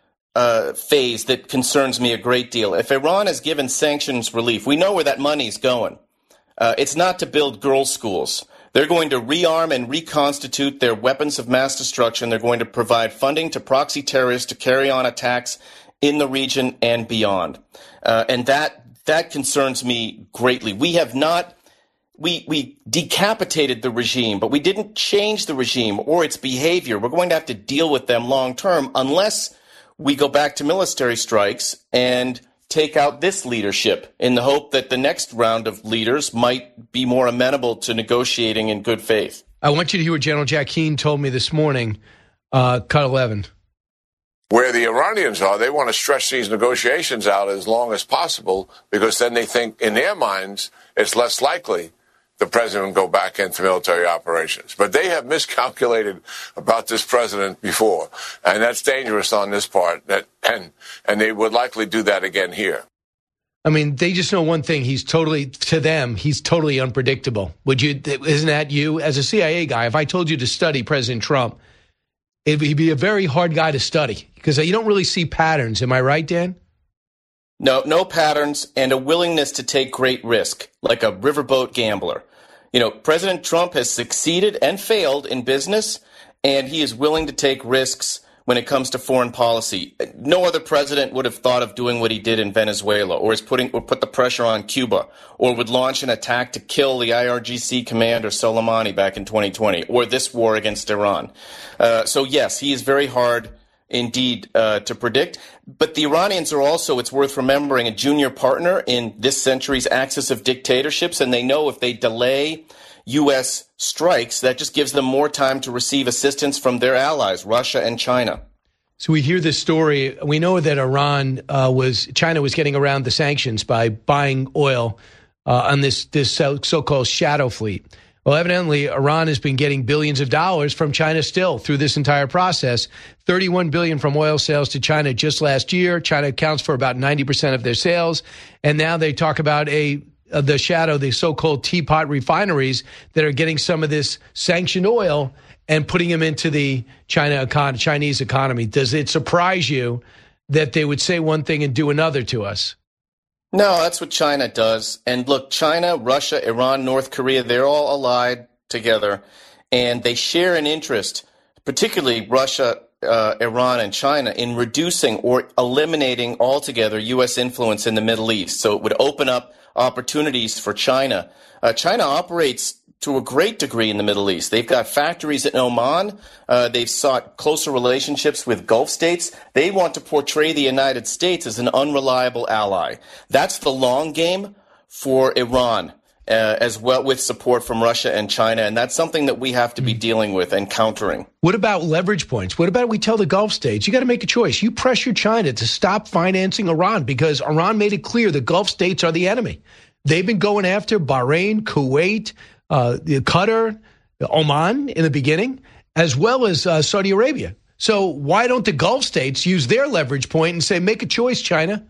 phase that concerns me a great deal. If Iran is given sanctions relief, we know where that money's going. It's not to build girls' schools. They're going to rearm and reconstitute their weapons of mass destruction. They're going to provide funding to proxy terrorists to carry on attacks in the region and beyond. And that concerns me greatly. We have not we decapitated the regime, but we didn't change the regime or its behavior. We're going to have to deal with them long term unless we go back to military strikes and take out this leadership in the hope that the next round of leaders might be more amenable to negotiating in good faith. I want you to hear what General Jack Keane told me this morning, cut 11. Where the Iranians are, they want to stretch these negotiations out as long as possible because then they think in their minds it's less likely the president will go back into military operations. But they have miscalculated about this president before, and that's dangerous on this part, and they would likely do that again here. I mean, they just know one thing. He's totally unpredictable. Isn't that you? As a CIA guy, if I told you to study President Trump, he'd be a very hard guy to study because you don't really see patterns. Am I right, Dan? No patterns and a willingness to take great risk, like a riverboat gambler. You know, President Trump has succeeded and failed in business, and he is willing to take risks when it comes to foreign policy. No other president would have thought of doing what he did in Venezuela, or put the pressure on Cuba, or would launch an attack to kill the IRGC commander Soleimani back in 2020, or this war against Iran. So yes, he is very hard indeed to predict. But the Iranians are also, it's worth remembering, a junior partner in this century's axis of dictatorships, and they know if they delay U.S. strikes, that just gives them more time to receive assistance from their allies, Russia and China. So we hear this story. We know that China was getting around the sanctions by buying oil on this so-called shadow fleet. Well, evidently, Iran has been getting billions of dollars from China still through this entire process. $31 billion from oil sales to China just last year. China accounts for about 90% of their sales. And now they talk about the so-called teapot refineries that are getting some of this sanctioned oil and putting them into the Chinese economy. Does it surprise you that they would say one thing and do another to us? No, that's what China does. And look, China, Russia, Iran, North Korea, they're all allied together, and they share an interest, particularly Russia, Iran, and China, in reducing or eliminating altogether U.S. influence in the Middle East. So it would open up opportunities for China. China operates to a great degree in the Middle East. They've got factories in Oman. They've sought closer relationships with Gulf states. They want to portray the United States as an unreliable ally. That's the long game for Iran, as well, with support from Russia and China. And that's something that we have to be dealing with and countering. What about leverage points? What about we tell the Gulf states, you got to make a choice. You pressure China to stop financing Iran because Iran made it clear the Gulf states are the enemy. They've been going after Bahrain, Kuwait, Qatar, Oman in the beginning, as well as Saudi Arabia. So why don't the Gulf states use their leverage point and say, make a choice, China?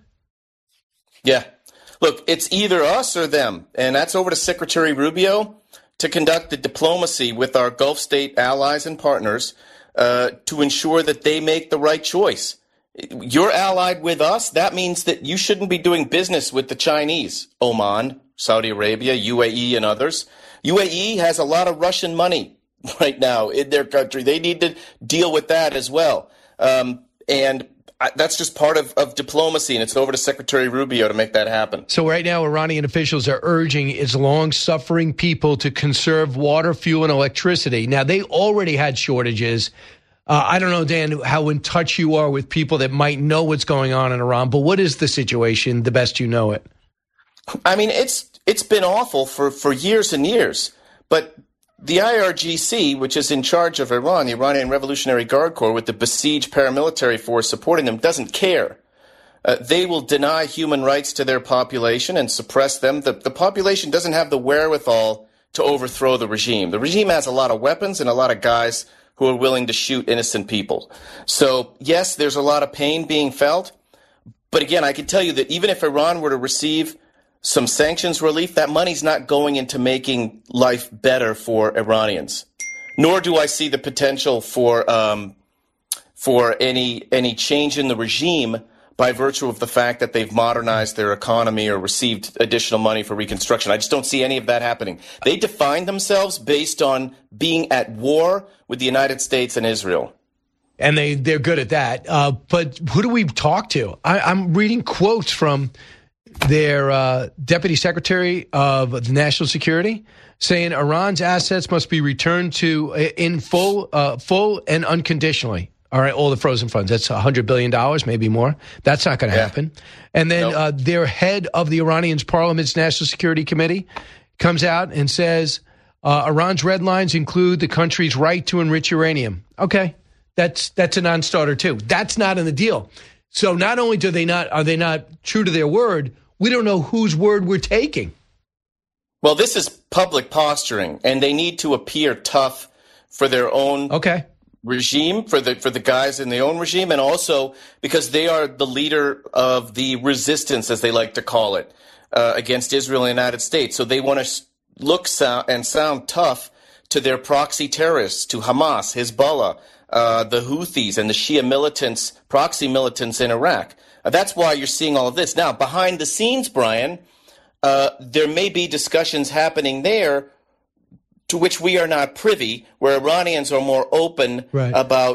Yeah. Look, it's either us or them, and that's over to Secretary Rubio to conduct the diplomacy with our Gulf state allies and partners to ensure that they make the right choice. You're allied with us. That means that you shouldn't be doing business with the Chinese, Oman, Saudi Arabia, UAE, and others. UAE has a lot of Russian money right now in their country. They need to deal with that as well. And that's just part of diplomacy, and it's over to Secretary Rubio to make that happen. So right now, Iranian officials are urging its long-suffering people to conserve water, fuel, and electricity. Now, they already had shortages. I don't know, Dan, how in touch you are with people that might know what's going on in Iran, but what is the situation, the best you know it? I mean, it's been awful for years and years, but the IRGC, which is in charge of Iran, the Iranian Revolutionary Guard Corps, with the besieged paramilitary force supporting them, doesn't care. They will deny human rights to their population and suppress them. The population doesn't have the wherewithal to overthrow the regime. The regime has a lot of weapons and a lot of guys who are willing to shoot innocent people. So, yes, there's a lot of pain being felt. But again, I can tell you that even if Iran were to receive some sanctions relief, that money's not going into making life better for Iranians. Nor do I see the potential for any change in the regime by virtue of the fact that they've modernized their economy or received additional money for reconstruction. I just don't see any of that happening. They define themselves based on being at war with the United States and Israel. And they're good at that. But who do we talk to? I'm reading quotes from their deputy secretary of national security saying Iran's assets must be returned to in full and unconditionally. All right, all the frozen funds. That's $100 billion, maybe more. That's not going to happen. And then their head of the Iranian parliament's National Security Committee comes out and says Iran's red lines include the country's right to enrich uranium. Okay, that's a non-starter too. That's not in the deal. So not only are they not true to their word, we don't know whose word we're taking. Well, this is public posturing, and they need to appear tough for their own regime, for the guys in their own regime, and also because they are the leader of the resistance, as they like to call it, against Israel and the United States. So they want to look and sound tough to their proxy terrorists, to Hamas, Hezbollah, the Houthis, and the Shia militants, proxy militants in Iraq. That's why you're seeing all of this. Now, behind the scenes, Brian, there may be discussions happening there to which we are not privy, where Iranians are more open about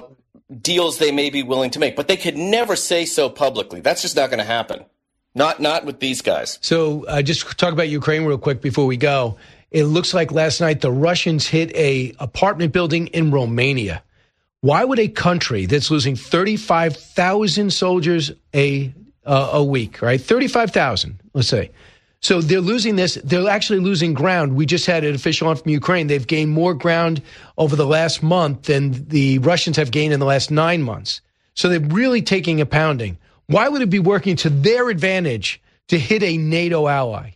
deals they may be willing to make, but they could never say so publicly. That's just not going to happen. Not with these guys. So just talk about Ukraine real quick before we go. It looks like last night the Russians hit a apartment building in Romania. Why would a country that's losing 35,000 soldiers a week, right? 35,000, let's say. So they're losing this. They're actually losing ground. We just had an official on from Ukraine. They've gained more ground over the last month than the Russians have gained in the last 9 months. So they're really taking a pounding. Why would it be working to their advantage to hit a NATO ally?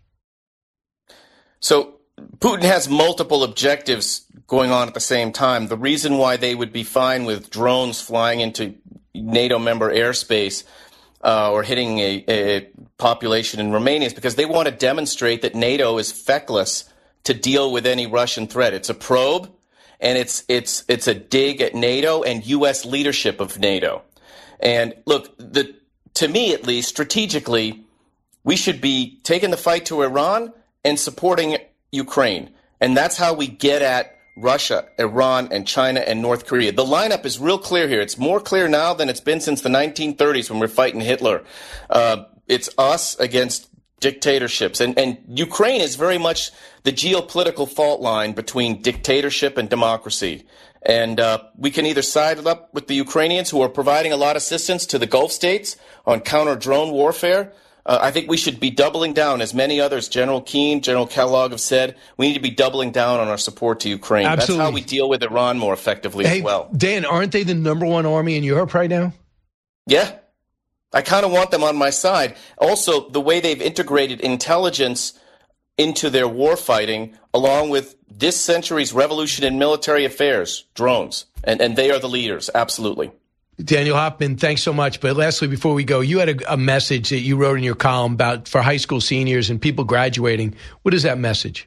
So Putin has multiple objectives going on at the same time. The reason why they would be fine with drones flying into NATO member airspace or hitting a population in Romania is because they want to demonstrate that NATO is feckless to deal with any Russian threat. It's a probe, and it's a dig at NATO and U.S. leadership of NATO. And look, to me at least, strategically, we should be taking the fight to Iran and supporting Ukraine. And that's how we get at Russia, Iran, and China and North Korea. The lineup is real clear here. It's more clear now than it's been since the 1930s when we're fighting Hitler. It's us against dictatorships. And Ukraine is very much the geopolitical fault line between dictatorship and democracy. And we can either side up with the Ukrainians, who are providing a lot of assistance to the Gulf states on counter-drone warfare. I think we should be doubling down, as many others, General Keane, General Kellogg have said. We need to be doubling down on our support to Ukraine. Absolutely. That's how we deal with Iran more effectively as well. Dan, aren't they the number one army in Europe right now? Yeah. I kind of want them on my side. Also, the way they've integrated intelligence into their war fighting, along with this century's revolution in military affairs, drones. And they are the leaders, absolutely. Daniel Hoffman, thanks so much. But lastly, before we go, you had a message that you wrote in your column about for high school seniors and people graduating. What is that message?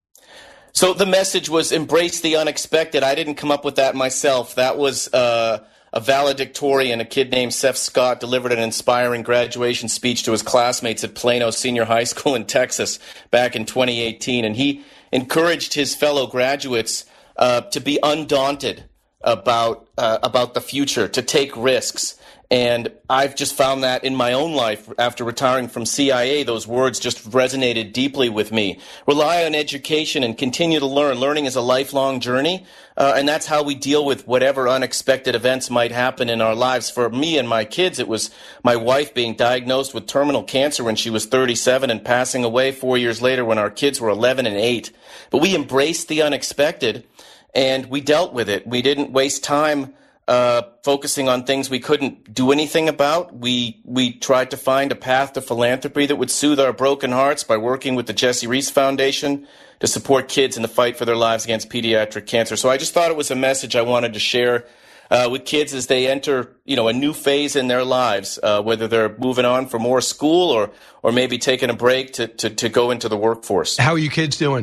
So the message was embrace the unexpected. I didn't come up with that myself. That was a valedictorian, a kid named Seth Scott, delivered an inspiring graduation speech to his classmates at Plano Senior High School in Texas back in 2018. And he encouraged his fellow graduates to be undaunted about the future, to take risks. And I've just found that in my own life after retiring from CIA, those words just resonated deeply with me. Rely on education and continue to learn. Learning is a lifelong journey, and that's how we deal with whatever unexpected events might happen in our lives. For me and my kids, it was my wife being diagnosed with terminal cancer when she was 37 and passing away 4 years later when our kids were 11 and 8. But we embraced the unexpected, and we dealt with it. We didn't waste time focusing on things we couldn't do anything about. We tried to find a path to philanthropy that would soothe our broken hearts by working with the Jesse Reese Foundation to support kids in the fight for their lives against pediatric cancer. So I just thought it was a message I wanted to share with kids as they enter, a new phase in their lives, whether they're moving on for more school or maybe taking a break to go into the workforce. How are you kids doing?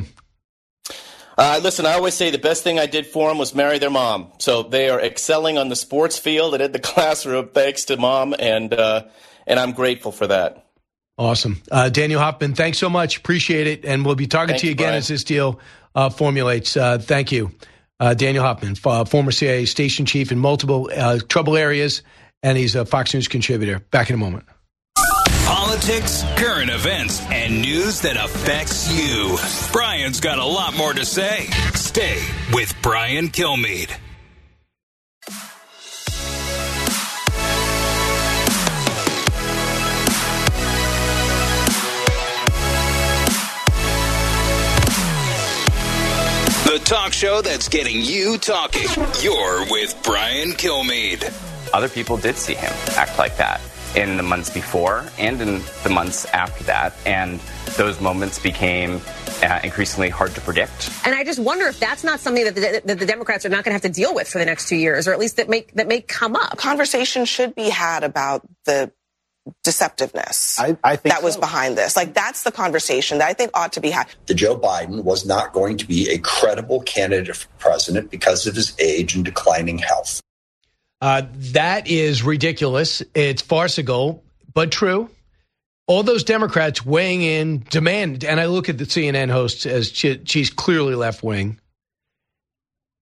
Listen, I always say the best thing I did for them was marry their mom. So they are excelling on the sports field and in the classroom thanks to mom, and I'm grateful for that. Awesome. Daniel Hoffman, thanks so much. Appreciate it. And we'll be talking to you again, Brian, as this deal formulates. Thank you. Daniel Hoffman, former CIA station chief in multiple trouble areas, and he's a Fox News contributor. Back in a moment. Politics, current events, and news that affects you. Brian's got a lot more to say. Stay with Brian Kilmeade. The talk show that's getting you talking. You're with Brian Kilmeade. Other people did see him act like that in the months before and in the months after that. And those moments became increasingly hard to predict. And I just wonder if that's not something that the Democrats are not going to have to deal with for the next 2 years, or at least that may come up. Conversation should be had about the deceptiveness I think that was behind this. Like, that's the conversation that I think ought to be had. Joe Biden was not going to be a credible candidate for president because of his age and declining health. That is ridiculous. It's farcical, but true. All those Democrats weighing in, demand, and I look at the CNN host as she's clearly left-wing.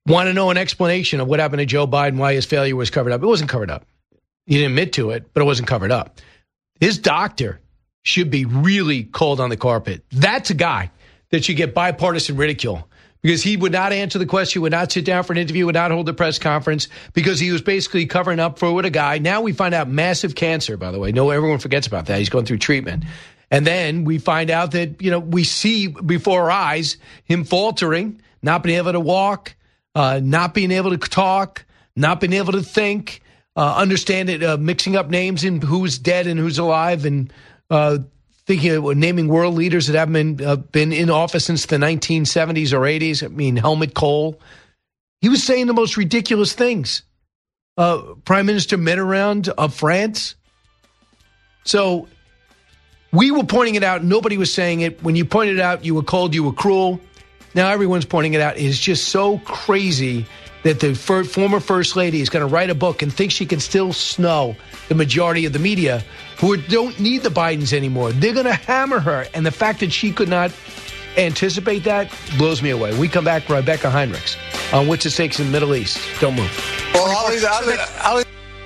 want to know an explanation of what happened to Joe Biden, why his failure was covered up. It wasn't covered up. He didn't admit to it, but it wasn't covered up. His doctor should be really called on the carpet. That's a guy that should get bipartisan ridicule because he would not answer the question, would not sit down for an interview, would not hold a press conference because he was basically covering up for what a guy. Now we find out massive cancer, by the way. No, everyone forgets about that. He's going through treatment. And then we find out that, we see before our eyes him faltering, not being able to walk, not being able to talk, not being able to think, understand it, mixing up names and who's dead and who's alive, and thinking of naming world leaders that haven't been in office since the 1970s or 80s. I mean, Helmut Kohl. He was saying the most ridiculous things. Prime Minister Mitterrand of France. So we were pointing it out. Nobody was saying it. When you pointed it out, you were cold, you were cruel. Now everyone's pointing it out. It's just so crazy that the former First Lady is going to write a book and think she can still snow the majority of the media who don't need the Bidens anymore. They're going to hammer her. And the fact that she could not anticipate that blows me away. We come back, Rebecca Heinrichs on What's at Stake in the Middle East. Don't move. Well, I'll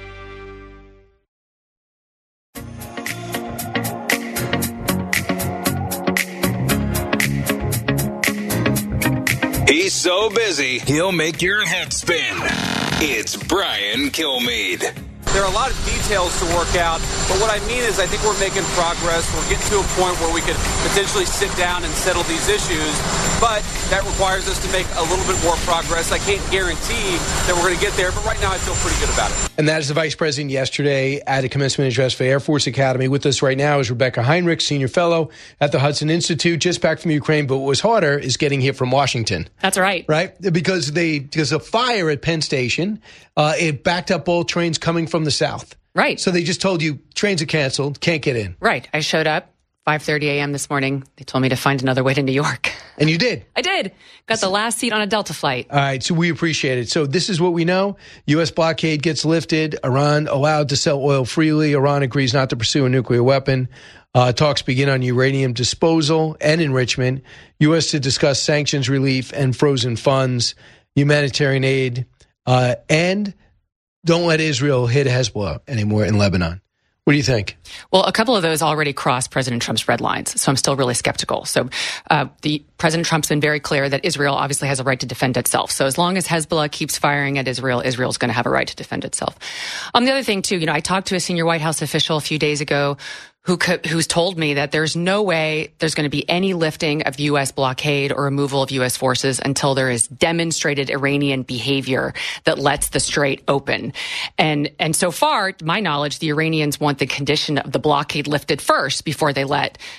He's so busy, he'll make your head spin. It's Brian Kilmeade. There are a lot of details to work out, but what I mean is I think we're making progress. We're getting to a point where we could potentially sit down and settle these issues, but that requires us to make a little bit more progress. I can't guarantee that we're going to get there, but right now I feel pretty good about it. And that is the Vice President yesterday at a commencement address for Air Force Academy. With us right now is Rebecca Heinrich, Senior Fellow at the Hudson Institute, just back from Ukraine. But what was harder is getting here from Washington. That's right. Right? Because of fire at Penn Station, it backed up all trains coming from the south. Right. So they just told you trains are canceled, can't get in. Right. I showed up 5:30 a.m. this morning. They told me to find another way to New York. And you did? I did. Got the last seat on a Delta flight. All right. So we appreciate it. So this is what we know. U.S. blockade gets lifted. Iran allowed to sell oil freely. Iran agrees not to pursue a nuclear weapon. Talks begin on uranium disposal and enrichment. U.S. to discuss sanctions relief and frozen funds, humanitarian aid, and don't let Israel hit Hezbollah anymore in Lebanon. What do you think? Well, a couple of those already crossed President Trump's red lines, so I'm still really skeptical. So President Trump's been very clear that Israel obviously has a right to defend itself. So as long as Hezbollah keeps firing at Israel, Israel's going to have a right to defend itself. The other thing, too, I talked to a senior White House official a few days ago who's told me that there's no way there's going to be any lifting of U.S. blockade or removal of U.S. forces until there is demonstrated Iranian behavior that lets the strait open. And so far, to my knowledge, the Iranians want the condition of the blockade lifted first before they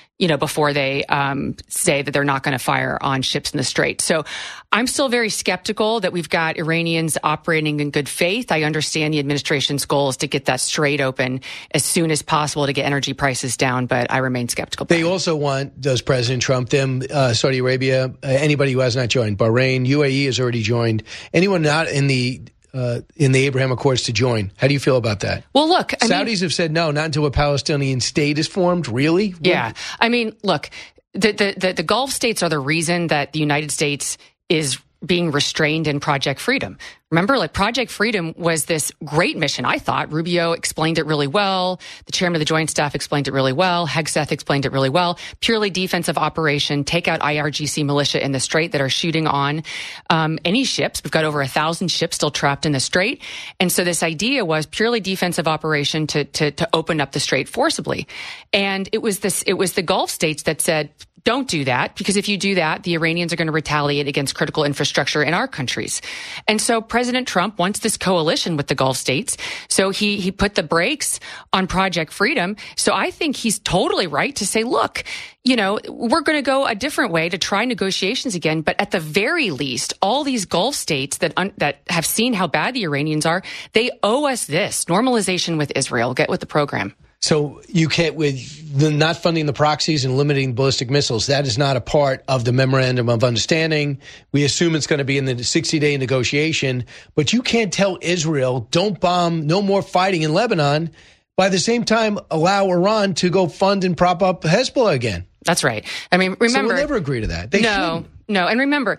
say that they're not going to fire on ships in the strait. So I'm still very skeptical that we've got Iranians operating in good faith. I understand the administration's goal is to get that strait open as soon as possible to get energy prices down, but I remain skeptical. They also want, does President Trump, Saudi Arabia, anybody who has not joined, Bahrain, UAE has already joined, anyone not in the Abraham Accords to join. How do you feel about that? Well, look, Saudis have said no, not until a Palestinian state is formed. Really? Yeah. Look, the Gulf states are the reason that the United States is being restrained in Project Freedom. Remember, Project Freedom was this great mission, I thought. Rubio explained it really well. The chairman of the Joint Staff explained it really well. Hegseth explained it really well. Purely defensive operation, take out IRGC militia in the Strait that are shooting on any ships. We've got over 1,000 ships still trapped in the Strait. And so this idea was purely defensive operation to open up the Strait forcibly. And it was the Gulf states that said, don't do that, because if you do that, the Iranians are going to retaliate against critical infrastructure in our countries. And so President Trump wants this coalition with the Gulf states. So he put the brakes on Project Freedom. So I think he's totally right to say, look, we're going to go a different way to try negotiations again. But at the very least, all these Gulf states that have seen how bad the Iranians are, they owe us this normalization with Israel. Get with the program. So you can't, with the not funding the proxies and limiting ballistic missiles, that is not a part of the memorandum of understanding. We assume it's going to be in the 60-day negotiation, but you can't tell Israel, don't bomb, no more fighting in Lebanon, by the same time allow Iran to go fund and prop up Hezbollah again. That's right. Remember. So we'll never agree to that. No. And remember,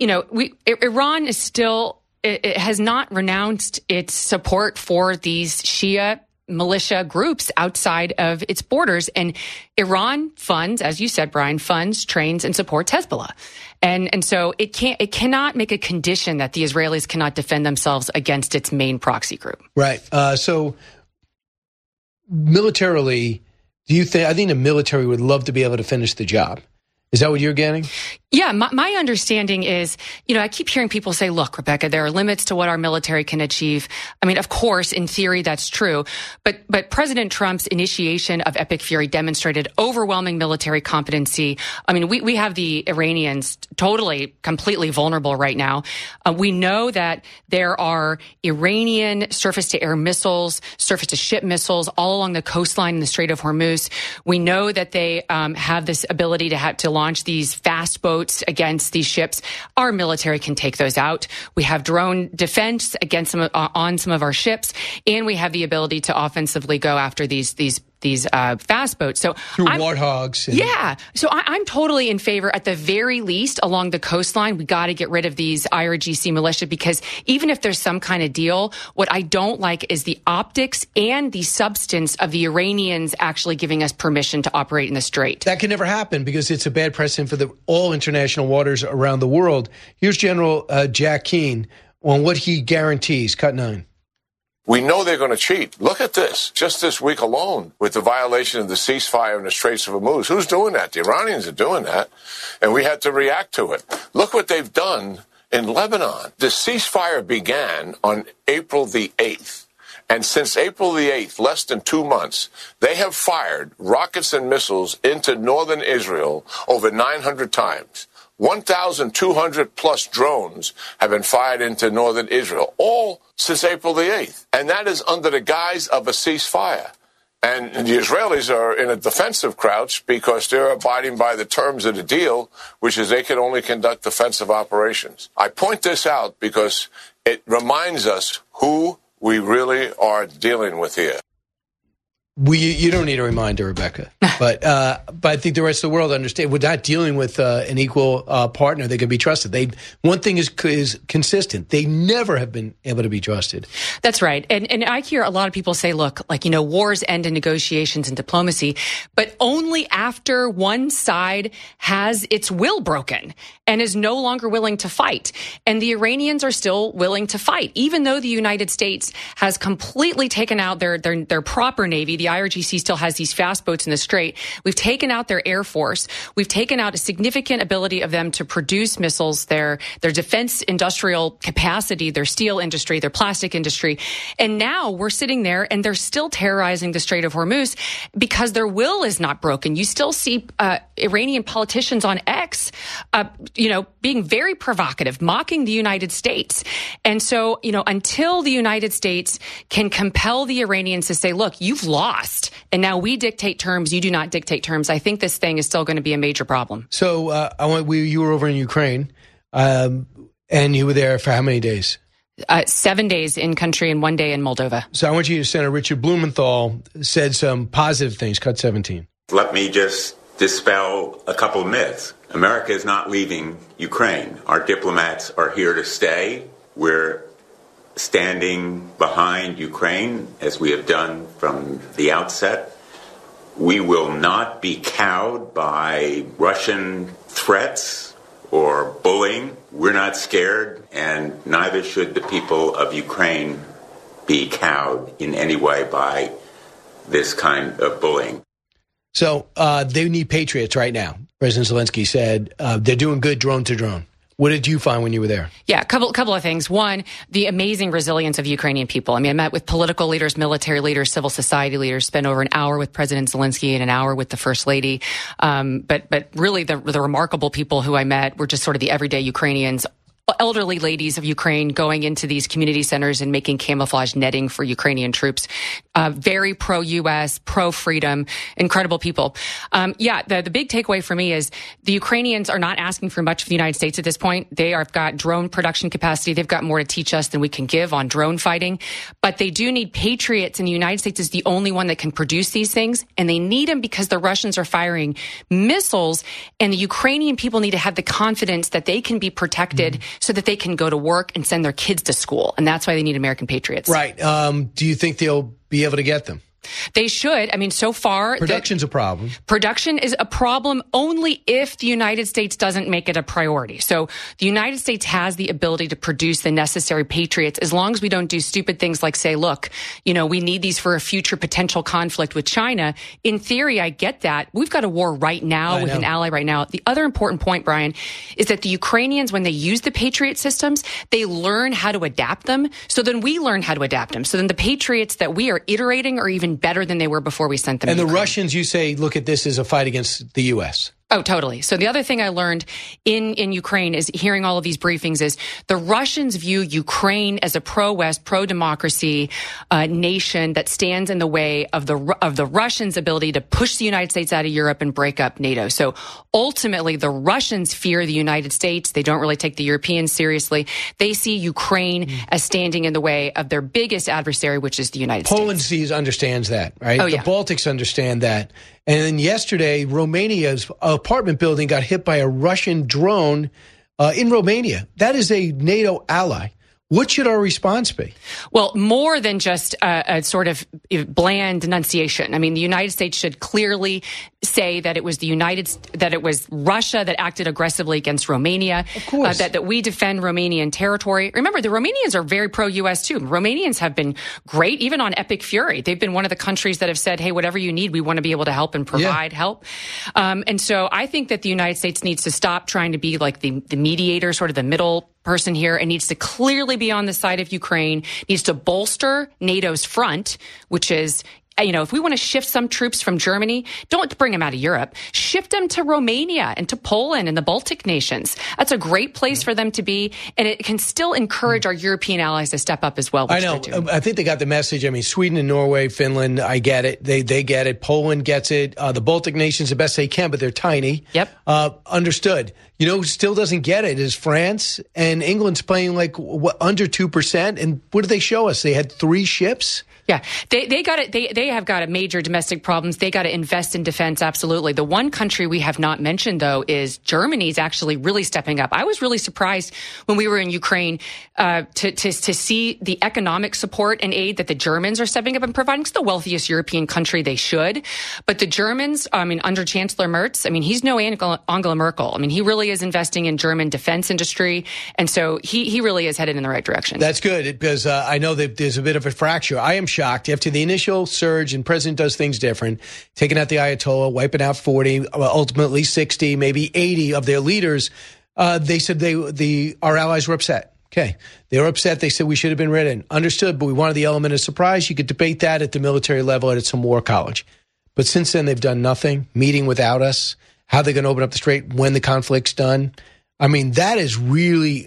Iran is still, it has not renounced its support for these Shia militia groups outside of its borders. And Iran funds, as you said, Brian, funds, trains, and supports Hezbollah. And so it cannot make a condition that the Israelis cannot defend themselves against its main proxy group. Right. So militarily, I think the military would love to be able to finish the job. Is that what you're getting? Yeah, my understanding is, I keep hearing people say, look, Rebecca, there are limits to what our military can achieve. I mean, of course, in theory, that's true. But President Trump's initiation of Epic Fury demonstrated overwhelming military competency. I mean, we have the Iranians totally, completely vulnerable right now. We know that there are Iranian surface-to-air missiles, surface-to-ship missiles all along the coastline in the Strait of Hormuz. We know that they have this ability to launch these fast boats against these ships. Our military can take those out. We have drone defense against on some of our ships, and we have the ability to offensively go after these fast boats. So through warthogs. Yeah. So I'm totally in favor, at the very least, along the coastline, we got to get rid of these IRGC militia, because even if there's some kind of deal, what I don't like is the optics and the substance of the Iranians actually giving us permission to operate in the Strait. That can never happen because it's a bad precedent for all international waters around the world. Here's General Jack Keane on what he guarantees. Cut 9. We know they're going to cheat. Look at this. Just this week alone, with the violation of the ceasefire in the Straits of Hormuz. Who's doing that? The Iranians are doing that. And we had to react to it. Look what they've done in Lebanon. The ceasefire began on April the 8th. And since April the 8th, less than 2 months, they have fired rockets and missiles into northern Israel over 900 times. 1,200 plus drones have been fired into northern Israel, all since April the 8th. And that is under the guise of a ceasefire. And the Israelis are in a defensive crouch because they're abiding by the terms of the deal, which is they can only conduct defensive operations. I point this out because it reminds us who we really are dealing with here. You don't need a reminder, Rebecca, but I think the rest of the world understand we're not dealing with an equal partner that can be trusted. One thing is consistent: they never have been able to be trusted. That's right, and I hear a lot of people say, "Look, wars end in negotiations and diplomacy, but only after one side has its will broken and is no longer willing to fight." And the Iranians are still willing to fight, even though the United States has completely taken out their proper navy. The IRGC still has these fast boats in the Strait. We've taken out their air force. We've taken out a significant ability of them to produce missiles, their defense industrial capacity, their steel industry, their plastic industry. And now we're sitting there and they're still terrorizing the Strait of Hormuz because their will is not broken. You still see Iranian politicians on X, being very provocative, mocking the United States. And so, until the United States can compel the Iranians to say, look, you've lost, and now we dictate terms, you do not dictate terms, I think this thing is still going to be a major problem. So you were over in Ukraine, and you were there for how many days? 7 days in country and 1 day in Moldova. So I want you to Senator Richard Blumenthal said some positive things. Cut 17. Let me just dispel a couple of myths. America is not leaving Ukraine. Our diplomats are here to stay. We're standing behind Ukraine, as we have done from the outset. We will not be cowed by Russian threats or bullying. We're not scared, and neither should the people of Ukraine be cowed in any way by this kind of bullying. So they need patriots right now. President Zelensky said they're doing good drone to drone. What did you find when you were there? Yeah, a couple of things. One, the amazing resilience of Ukrainian people. I mean, I met with political leaders, military leaders, civil society leaders, spent over an hour with President Zelensky and an hour with the First Lady. But really the remarkable people who I met were just sort of the everyday Ukrainians, elderly ladies of Ukraine going into these community centers and making camouflage netting for Ukrainian troops. very pro-U.S., pro-freedom, incredible people. The big takeaway for me is the Ukrainians are not asking for much of the United States at this point. They have got drone production capacity. They've got more to teach us than we can give on drone fighting. But they do need patriots, and the United States is the only one that can produce these things. And they need them because the Russians are firing missiles, and the Ukrainian people need to have the confidence that they can be protected so that they can go to work and send their kids to school. And that's why they need American patriots. Right. Do you think they'll be able to get them? They should. I mean, so far... Production's a problem. Production is a problem only if the United States doesn't make it a priority. So the United States has the ability to produce the necessary patriots as long as we don't do stupid things like say, look, we need these for a future potential conflict with China. In theory, I get that. We've got a war right now with an ally right now. The other important point, Brian, is that the Ukrainians, when they use the Patriot systems, they learn how to adapt them. So then we learn how to adapt them. So then the Patriots that we are iterating are even better than they were before we sent them. And to the Ukraine. Russians, you say, look at this as a fight against the U.S. Oh, totally. So the other thing I learned in Ukraine is hearing all of these briefings is the Russians view Ukraine as a pro-West, pro-democracy nation that stands in the way of the Russians' ability to push the United States out of Europe and break up NATO. So ultimately, the Russians fear the United States. They don't really take the Europeans seriously. They see Ukraine as standing in the way of their biggest adversary, which is the United States. Poland understands that, right? Oh, yeah. The Baltics understand that. And then yesterday, Romania's apartment building got hit by a Russian drone in Romania. That is a NATO ally. What should our response be? Well, more than just a sort of bland denunciation. I mean, the United States should clearly say that it was that it was Russia that acted aggressively against Romania. Of course. That we defend Romanian territory. Remember, the Romanians are very pro-U.S. too. Romanians have been great, even on Epic Fury. They've been one of the countries that have said, hey, whatever you need, we want to be able to help and provide help. And so I think that the United States needs to stop trying to be like the mediator, sort of the middle person here, and needs to clearly be on the side of Ukraine, needs to bolster NATO's front, which is, if we want to shift some troops from Germany, don't bring them out of Europe. Shift them to Romania and to Poland and the Baltic nations. That's a great place for them to be, and it can still encourage our European allies to step up as well. I know. I think they got the message. I mean, Sweden and Norway, Finland, I get it. They get it. Poland gets it. The Baltic nations the best they can, but they're tiny. Yep. Understood. Who still doesn't get it is France, and England's playing under 2%. And what did they show us? They had 3 ships. Yeah, they got it. They have got a major domestic problems. They got to invest in defense. Absolutely. The one country we have not mentioned, though, is Germany's actually really stepping up. I was really surprised when we were in Ukraine to see the economic support and aid that the Germans are stepping up and providing. It's the wealthiest European country. They should. But the Germans, under Chancellor Merz, he's no Angela Merkel. He really is investing in German defense industry. And so he really is headed in the right direction. That's good because I know that there's a bit of a fracture. I am shocked after the initial surge and president does things different, taking out the Ayatollah, wiping out 40, ultimately 60, maybe 80 of their leaders. They said our allies were upset. Okay. They were upset. They said we should have been written. Understood, but we wanted the element of surprise. You could debate that at the military level at some war college. But since then, they've done nothing, meeting without us. How they're going to open up the strait when the conflict's done. That is really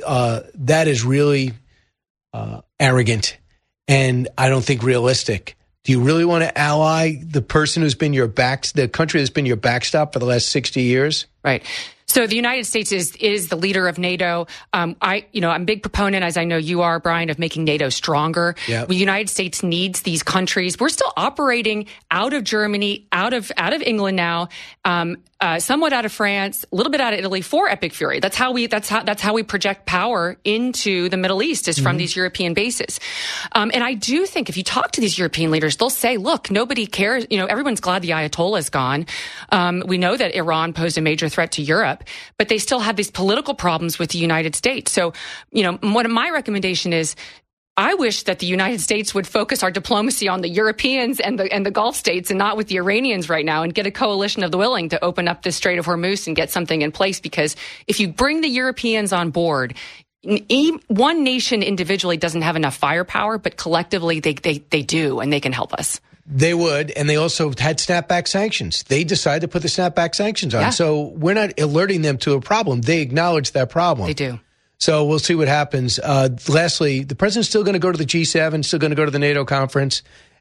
arrogant. And I don't think realistic. Do you really want to ally the person who's been the country that's been your backstop for the last 60 years? Right. So the United States is the leader of NATO. I'm a big proponent, as I know you are, Brian, of making NATO stronger. Yep. The United States needs these countries. We're still operating out of Germany, out of England now, somewhat out of France, a little bit out of Italy for Epic Fury. That's how we project power into the Middle East is from these European bases. And I do think if you talk to these European leaders, they'll say, look, nobody cares. Everyone's glad the Ayatollah is gone. We know that Iran posed a major threat to Europe, but they still have these political problems with the United States. So, what my recommendation is, I wish that the United States would focus our diplomacy on the Europeans and the Gulf states and not with the Iranians right now and get a coalition of the willing to open up the Strait of Hormuz and get something in place. Because if you bring the Europeans on board, one nation individually doesn't have enough firepower, but collectively they do, and they can help us. They would, and they also had snapback sanctions. They decided to put the snapback sanctions on. Yeah. So we're not alerting them to a problem. They acknowledge that problem. They do. So we'll see what happens. Lastly, the president's still going to go to the G7, still going to go to the NATO conference.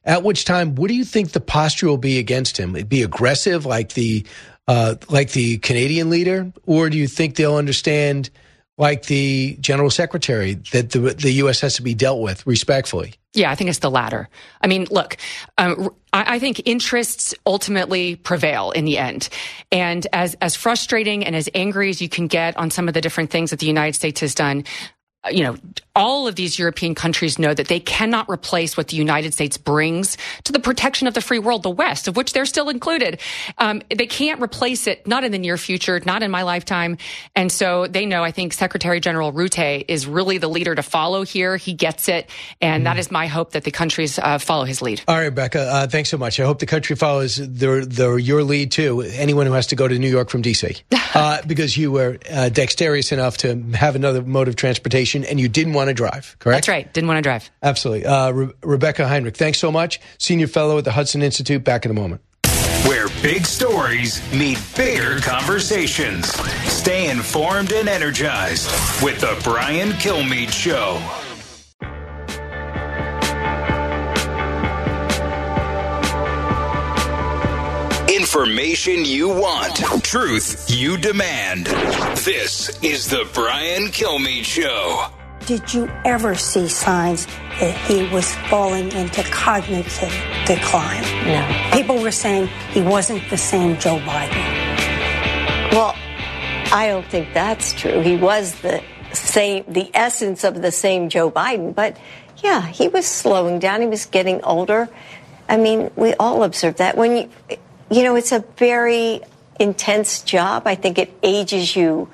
At which time, what do you think the posture will be against him? It'd be aggressive like the Canadian leader? Or do you think they'll understand, like the general secretary, that the U.S. has to be dealt with respectfully? Yeah, I think it's the latter. I mean, look, I think interests ultimately prevail in the end. And as frustrating and as angry as you can get on some of the different things that the United States has done, all of these European countries know that they cannot replace what the United States brings to the protection of the free world, the West, of which they're still included. They can't replace it, not in the near future, not in my lifetime. And so they know, I think Secretary General Rutte is really the leader to follow here. He gets it. And that is my hope, that the countries follow his lead. All right, Rebecca, thanks so much. I hope the country follows your lead, too. Anyone who has to go to New York from D.C. Because you were dexterous enough to have another mode of transportation and you didn't want to drive, correct? That's right. Didn't want to drive. Absolutely. Rebecca Heinrich, thanks so much. Senior fellow at the Hudson Institute. Back in a moment. Where big stories meet bigger conversations. Stay informed and energized with the Brian Kilmeade Show. Information you want. Truth you demand. This is the Brian Kilmeade Show. Did you ever see signs that he was falling into cognitive decline? No. People were saying he wasn't the same Joe Biden. Well, I don't think that's true. He was the essence of the same Joe Biden. But, yeah, he was slowing down. He was getting older. I mean, we all observed that. When it's a very intense job. I think it ages you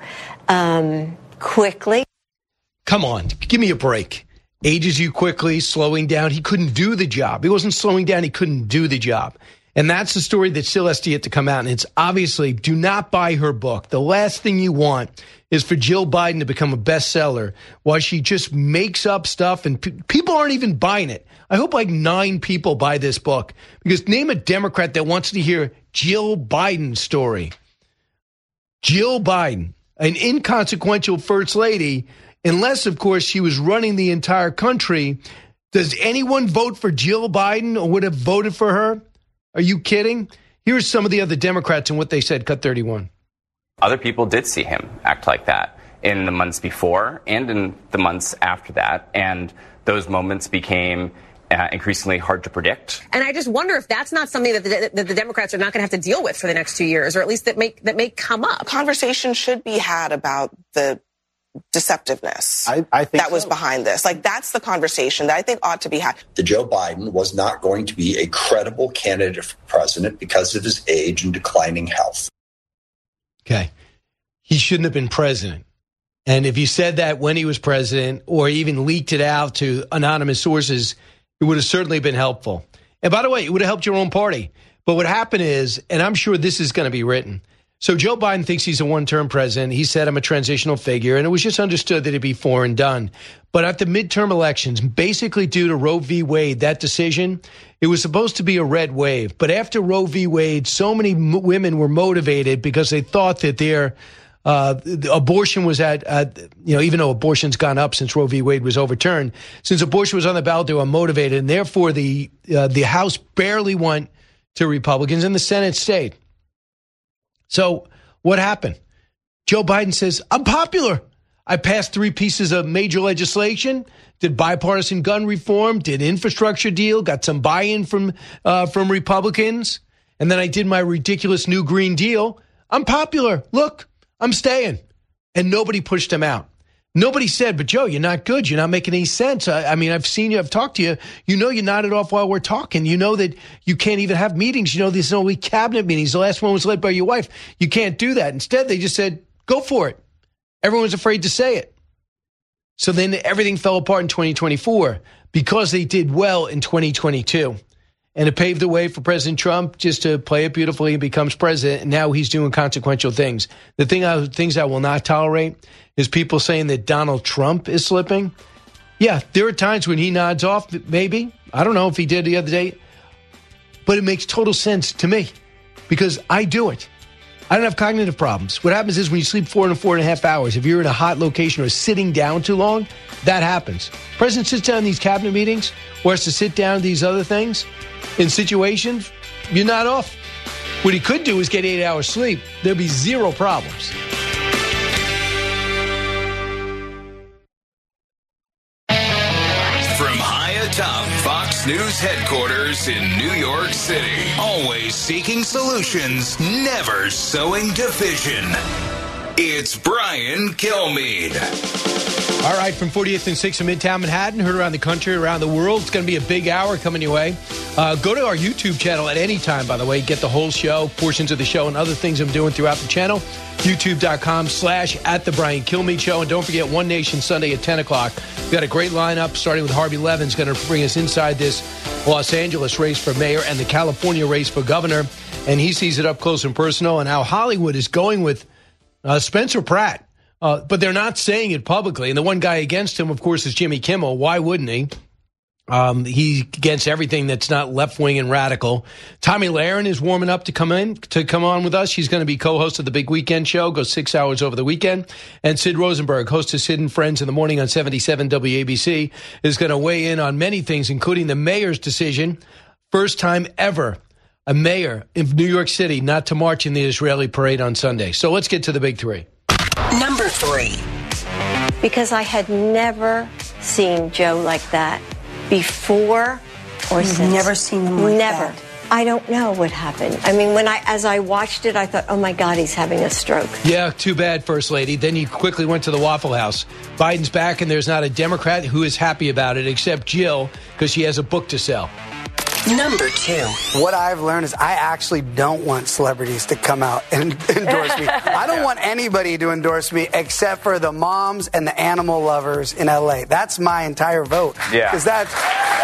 quickly. Come on, give me a break. Ages you quickly, slowing down. He couldn't do the job. He wasn't slowing down. He couldn't do the job. And that's the story that still has to yet to come out. And it's obviously, do not buy her book. The last thing you want is for Jill Biden to become a bestseller while she just makes up stuff and people aren't even buying it. I hope like 9 people buy this book, because name a Democrat that wants to hear Jill Biden's story. Jill Biden, an inconsequential first lady, unless, of course, she was running the entire country. Does anyone vote for Jill Biden or would have voted for her? Are you kidding? Here's some of the other Democrats and what they said. Cut 31. Other people did see him act like that in the months before and in the months after that. And those moments became increasingly hard to predict. And I just wonder if that's not something that the Democrats are not going to have to deal with for the next 2 years, or at least that may come up. Conversation should be had about the deceptiveness I think that was behind this. Like, that's the conversation that I think ought to be had. that Joe Biden was not going to be a credible candidate for president because of his age and declining health. Okay. He shouldn't have been president. And if you said that when he was president or even leaked it out to anonymous sources, it would have certainly been helpful. And by the way, it would have helped your own party. But what happened is, and I'm sure this is going to be written, so Joe Biden thinks he's a one-term president. He said I'm a transitional figure, and it was just understood that it'd be for and done. But at the midterm elections, basically due to Roe v. Wade, that decision, it was supposed to be a red wave. But after Roe v. Wade, so many women were motivated because they thought that their abortion was even though abortion's gone up since Roe v. Wade was overturned, since abortion was on the ballot, they were motivated, and therefore the House barely went to Republicans and the Senate stayed. So what happened? Joe Biden says, I'm popular. I passed 3 pieces of major legislation, did bipartisan gun reform, did infrastructure deal, got some buy-in from Republicans, and then I did my ridiculous new Green Deal. I'm popular. Look, I'm staying. And nobody pushed him out. Nobody said, but Joe, you're not good. You're not making any sense. I mean, I've seen you. I've talked to you. You know you nodded off while we're talking. You know that you can't even have meetings. You know there's only cabinet meetings. The last one was led by your wife. You can't do that. Instead, they just said, go for it. Everyone's afraid to say it. So then everything fell apart in 2024 because they did well in 2022. And it paved the way for President Trump just to play it beautifully and becomes president. And now he's doing consequential things. The things I will not tolerate is people saying that Donald Trump is slipping. Yeah, there are times when he nods off, maybe. I don't know if he did the other day. But it makes total sense to me because I do it. I don't have cognitive problems. What happens is when you sleep 4 to 4.5 hours, if you're in a hot location or sitting down too long, that happens. The president sits down in these cabinet meetings or has to sit down these other things in situations, you're not off. What he could do is get 8 hours sleep. There'll be zero problems. From high atop Fox News headquarters in New York City, always seeking solutions, never sowing division. It's Brian Kilmeade. All right, from 40th and 6th in Midtown Manhattan, heard around the country, around the world. It's going to be a big hour coming your way. Go to our YouTube channel at any time, by the way. Get the whole show, portions of the show, and other things I'm doing throughout the channel. YouTube.com/@TheBrianKilmeade And don't forget, One Nation Sunday at 10 o'clock. We've got a great lineup, starting with Harvey Levin's going to bring us inside this Los Angeles race for mayor and the California race for governor. And he sees it up close and personal, and how Hollywood is going with Spencer Pratt. But they're not saying it publicly. And the one guy against him, of course, is Jimmy Kimmel. Why wouldn't he? He's against everything that's not left-wing and radical. Tomi Lahren is warming up to come on with us. She's going to be co-host of the Big Weekend Show, goes 6 hours over the weekend. And Sid Rosenberg, host of Sid and Friends in the Morning on 77 WABC, is going to weigh in on many things, including the mayor's decision. First time ever a mayor in New York City not to march in the Israeli parade on Sunday. So let's get to the big three. Number 3. Because I had never seen Joe like that before or since. Never seen him like Never. that. I don't know what happened. I mean, as I watched it, I thought, oh my God, he's having a stroke. Yeah, too bad, First Lady. Then you quickly went to the Waffle House. Biden's back, and there's not a Democrat who is happy about it except Jill, because she has a book to sell. Number 2. What I've learned is I actually don't want celebrities to come out and endorse me. I don't want anybody to endorse me except for the moms and the animal lovers in L.A. That's my entire vote. Yeah. Because that's...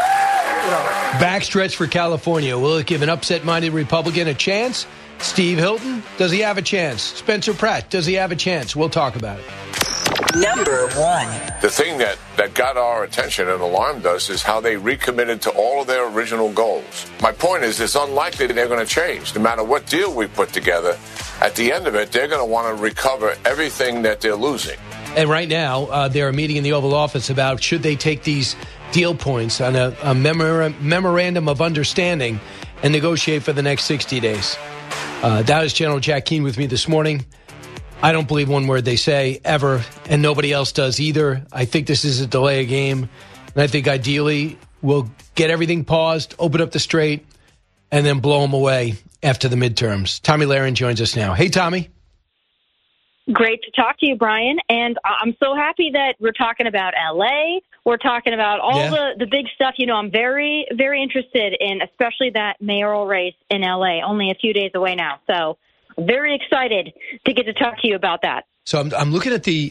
Backstretch for California. Will it give an upset-minded Republican a chance? Steve Hilton, does he have a chance? Spencer Pratt, does he have a chance? We'll talk about it. Number 1. The thing that got our attention and alarmed us is how they recommitted to all of their original goals. My point is, it's unlikely that they're going to change. No matter what deal we put together, at the end of it, they're going to want to recover everything that they're losing. And right now, they're meeting in the Oval Office about should they take these deal points on a memorandum of understanding and negotiate for the next 60 days. That is General Jack Keane with me this morning. I don't believe one word they say, ever, and nobody else does either. I think this is a delay of game, and I think ideally we'll get everything paused, open up the strait, and then blow them away after the midterms. Tomi Lahren joins us now. Hey, Tommy. Great to talk to you, Brian, and I'm so happy that we're talking about L.A., we're talking about all the big stuff. You know, I'm very, very interested in especially that mayoral race in L.A., only a few days away now, so... Very excited to get to talk to you about that. So I'm looking at the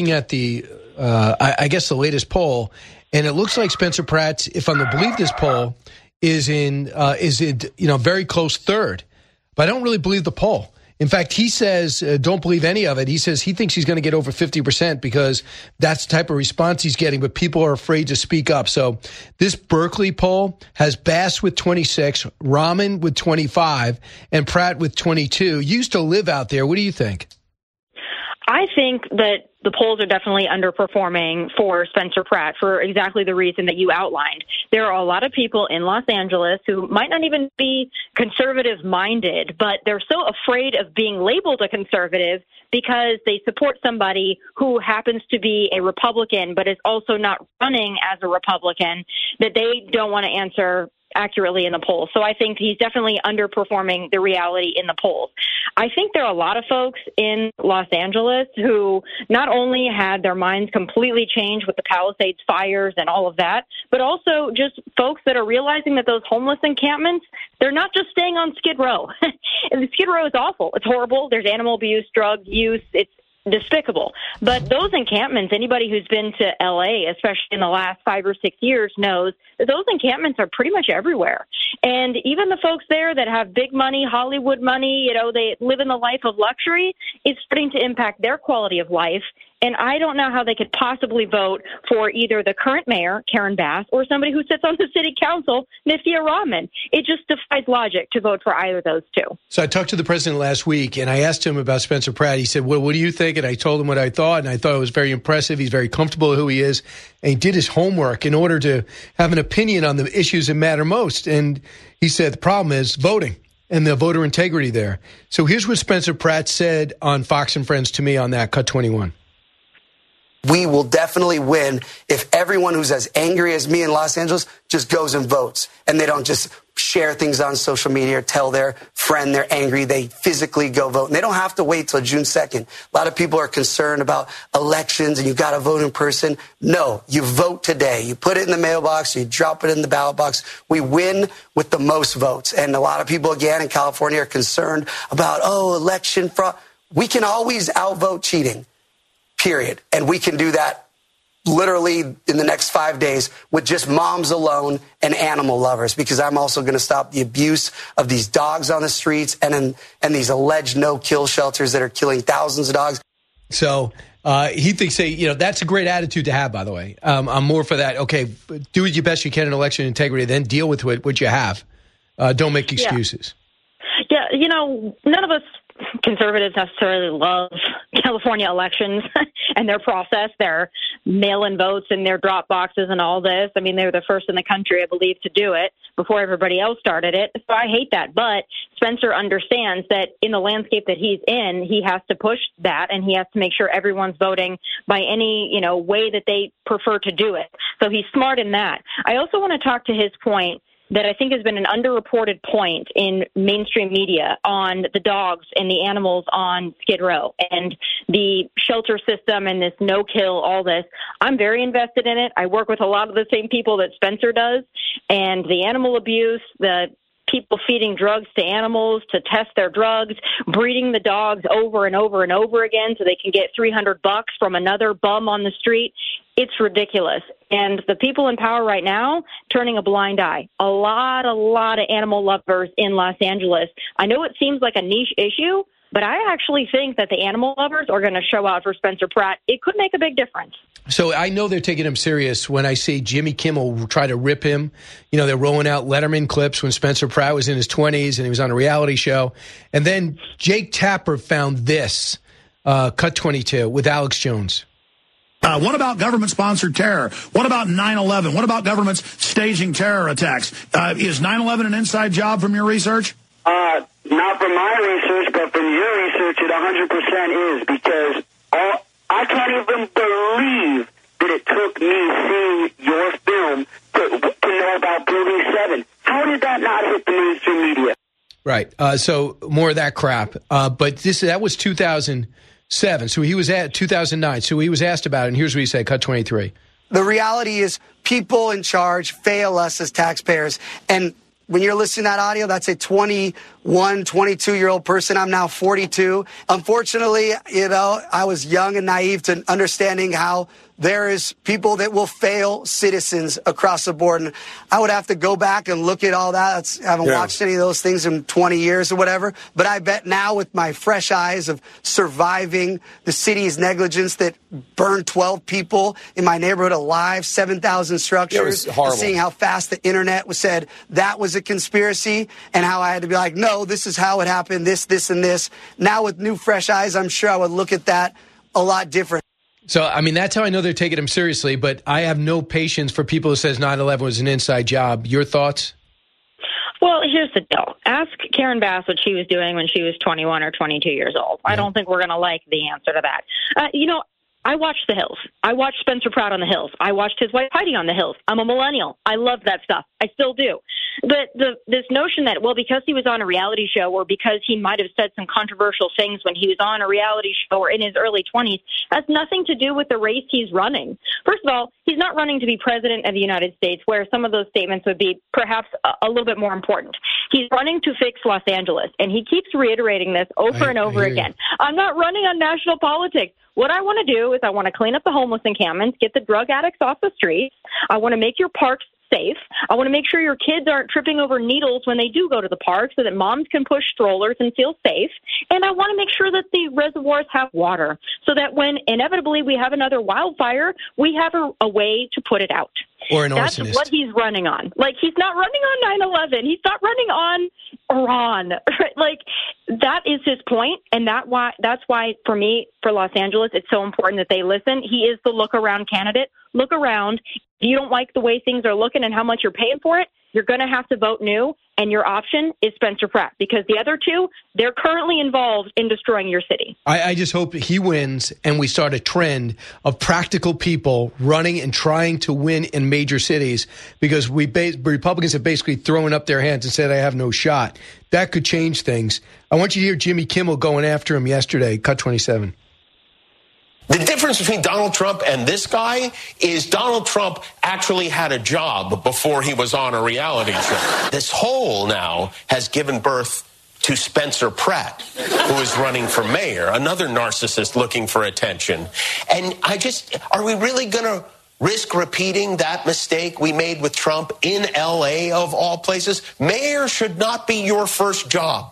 I guess the latest poll, and it looks like Spencer Pratt, if I'm to believe this poll, is in very close third. But I don't really believe the poll. In fact, he says, don't believe any of it. He says he thinks he's going to get over 50% because that's the type of response he's getting, but people are afraid to speak up. So this Berkeley poll has Bass with 26, Rahman with 25, and Pratt with 22. You used to live out there. What do you think? I think that the polls are definitely underperforming for Spencer Pratt for exactly the reason that you outlined. There are a lot of people in Los Angeles who might not even be conservative-minded, but they're so afraid of being labeled a conservative because they support somebody who happens to be a Republican but is also not running as a Republican, that they don't want to answer accurately in the polls. So I think he's definitely underperforming the reality in the polls. I think there are a lot of folks in Los Angeles who not only had their minds completely changed with the Palisades fires and all of that, but also just folks that are realizing that those homeless encampments, they're not just staying on Skid Row. And the Skid Row is awful. It's horrible. There's animal abuse, drug use. It's despicable. But those encampments, anybody who's been to LA, especially in the last 5 or 6 years, knows that those encampments are pretty much everywhere. And even the folks there that have big money, Hollywood money, they live in the life of luxury, it's starting to impact their quality of life. And I don't know how they could possibly vote for either the current mayor, Karen Bass, or somebody who sits on the city council, Nithya Raman. It just defies logic to vote for either of those two. So I talked to the president last week, and I asked him about Spencer Pratt. He said, well, what do you think? And I told him what I thought, and I thought it was very impressive. He's very comfortable with who he is, and he did his homework in order to have an opinion on the issues that matter most. And he said the problem is voting and the voter integrity there. So here's what Spencer Pratt said on Fox and Friends to me on that, Cut 21. We will definitely win if everyone who's as angry as me in Los Angeles just goes and votes, and they don't just share things on social media or tell their friend they're angry. They physically go vote, and they don't have to wait till June 2nd. A lot of people are concerned about elections and you've got to vote in person. No, you vote today. You put it in the mailbox, you drop it in the ballot box. We win with the most votes. And a lot of people, again, in California are concerned about, election fraud. We can always outvote cheating. Period. And we can do that literally in the next 5 days with just moms alone and animal lovers, because I'm also going to stop the abuse of these dogs on the streets and these alleged no-kill shelters that are killing thousands of dogs. So he thinks, that's a great attitude to have, by the way. I'm more for that. Okay, do your best you can in election integrity, then deal with what you have. Don't make excuses. Yeah, none of us conservatives necessarily love California elections and their process, their mail-in votes and their drop boxes and all this. I mean, they were the first in the country, I believe, to do it before everybody else started it. So I hate that. But Spencer understands that in the landscape that he's in, he has to push that, and he has to make sure everyone's voting by any, way that they prefer to do it. So he's smart in that. I also want to talk to his point that I think has been an underreported point in mainstream media on the dogs and the animals on Skid Row and the shelter system and this no-kill, all this. I'm very invested in it. I work with a lot of the same people that Spencer does, and the animal abuse, the people feeding drugs to animals to test their drugs, breeding the dogs over and over and over again so they can get $300 from another bum on the street. It's ridiculous. And the people in power right now, turning a blind eye. A lot of animal lovers in Los Angeles. I know it seems like a niche issue, but I actually think that the animal lovers are going to show out for Spencer Pratt. It could make a big difference. So I know they're taking him serious when I see Jimmy Kimmel try to rip him. They're rolling out Letterman clips when Spencer Pratt was in his 20s and he was on a reality show. And then Jake Tapper found this, Cut 22, with Alex Jones. What about government-sponsored terror? What about 9/11? What about governments staging terror attacks? Is 9/11 an inside job from your research? Not from my research, but from your research, it 100% is, because I can't even believe that it took me seeing your film to know about Building 7. How did that not hit the mainstream media? Right. So more of that crap. But that was 2007. So he was at 2009. So he was asked about it, and here's what he said, Cut 23. The reality is people in charge fail us as taxpayers. And when you're listening to that audio, that's a 21, 22-year-old person. I'm now 42. Unfortunately, I was young and naive to understanding how there is people that will fail citizens across the board. And I would have to go back and look at all that. I haven't watched any of those things in 20 years or whatever. But I bet now with my fresh eyes of surviving the city's negligence that burned 12 people in my neighborhood alive, 7,000 structures, it was horrible. Seeing how fast the internet was said that was a conspiracy, and how I had to be like, no, this is how it happened, this, and this. Now with new fresh eyes, I'm sure I would look at that a lot different. So, that's how I know they're taking him seriously, but I have no patience for people who says 9/11 was an inside job. Your thoughts? Well, here's the deal. Ask Karen Bass what she was doing when she was 21 or 22 years old. I don't think we're going to like the answer to that. I watched The Hills. I watched Spencer Pratt on The Hills. I watched his wife Heidi on The Hills. I'm a millennial. I love that stuff. I still do. But this notion that, because he was on a reality show or because he might have said some controversial things when he was on a reality show or in his early 20s has nothing to do with the race he's running. First of all, he's not running to be president of the United States, where some of those statements would be perhaps a little bit more important. He's running to fix Los Angeles, and he keeps reiterating this over and over again. I'm not running on national politics. What I want to do is I want to clean up the homeless encampments, get the drug addicts off the streets. I want to make your parks safe. I want to make sure your kids aren't tripping over needles when they do go to the park so that moms can push strollers and feel safe. And I want to make sure that the reservoirs have water so that when inevitably we have another wildfire, we have a way to put it out. Or an That's arsonist. what he's running on. Like, he's not running on 9/11. He's not running on Iran. Like, that is his point, and that's why, for me, for Los Angeles, it's so important that they listen. He is the look-around candidate. Look around. If you don't like the way things are looking and how much you're paying for it, you're going to have to vote new, and your option is Spencer Pratt, because the other two, they're currently involved in destroying your city. I just hope he wins and we start a trend of practical people running and trying to win in major cities, because Republicans have basically thrown up their hands and said, I have no shot. That could change things. I want you to hear Jimmy Kimmel going after him yesterday. Cut 27. The difference between Donald Trump and this guy is Donald Trump actually had a job before he was on a reality show. This hole now has given birth to Spencer Pratt, who is running for mayor, another narcissist looking for attention. And are we really going to risk repeating that mistake we made with Trump in L.A. of all places? Mayor should not be your first job.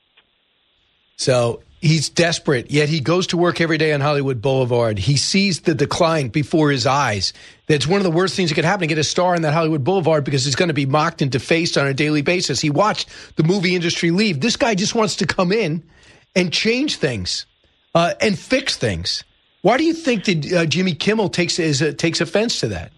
So he's desperate, yet he goes to work every day on Hollywood Boulevard. He sees the decline before his eyes. That's one of the worst things that could happen, to get a star on that Hollywood Boulevard, because he's going to be mocked and defaced on a daily basis. He watched the movie industry leave. This guy just wants to come in and change things and fix things. Why do you think that Jimmy Kimmel takes offense to that?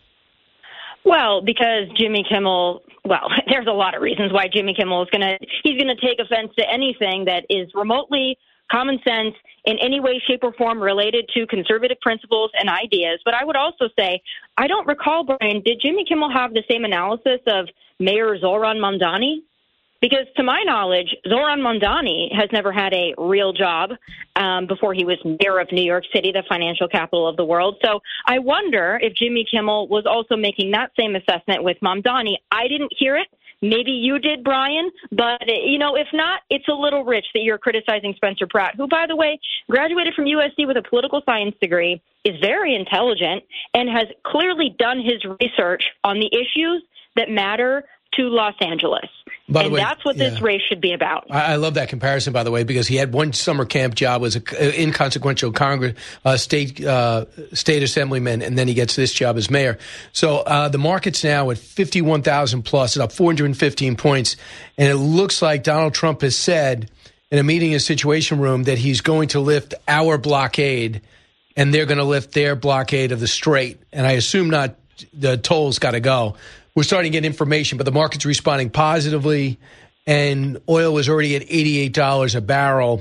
Well, because Jimmy Kimmel, there's a lot of reasons why Jimmy Kimmel is going to take offense to anything that is remotely common sense in any way, shape, or form related to conservative principles and ideas. But I would also say, I don't recall, Brian, did Jimmy Kimmel have the same analysis of Mayor Zohran Mamdani? Because to my knowledge, Zohran Mamdani has never had a real job before he was mayor of New York City, the financial capital of the world. So I wonder if Jimmy Kimmel was also making that same assessment with Mamdani. I didn't hear it. Maybe you did, Brian, but, if not, it's a little rich that you're criticizing Spencer Pratt, who, by the way, graduated from USC with a political science degree, is very intelligent, and has clearly done his research on the issues that matter to Los Angeles. And that's what this race should be about. I love that comparison, by the way, because he had one summer camp job as an inconsequential state assemblyman, and then he gets this job as mayor. So the market's now at 51,000 plus, it's up 415 points, and it looks like Donald Trump has said in a meeting in a Situation Room that he's going to lift our blockade, and they're going to lift their blockade of the strait. And I assume not the toll's got to go. We're starting to get information, but the market's responding positively, and oil is already at $88 a barrel.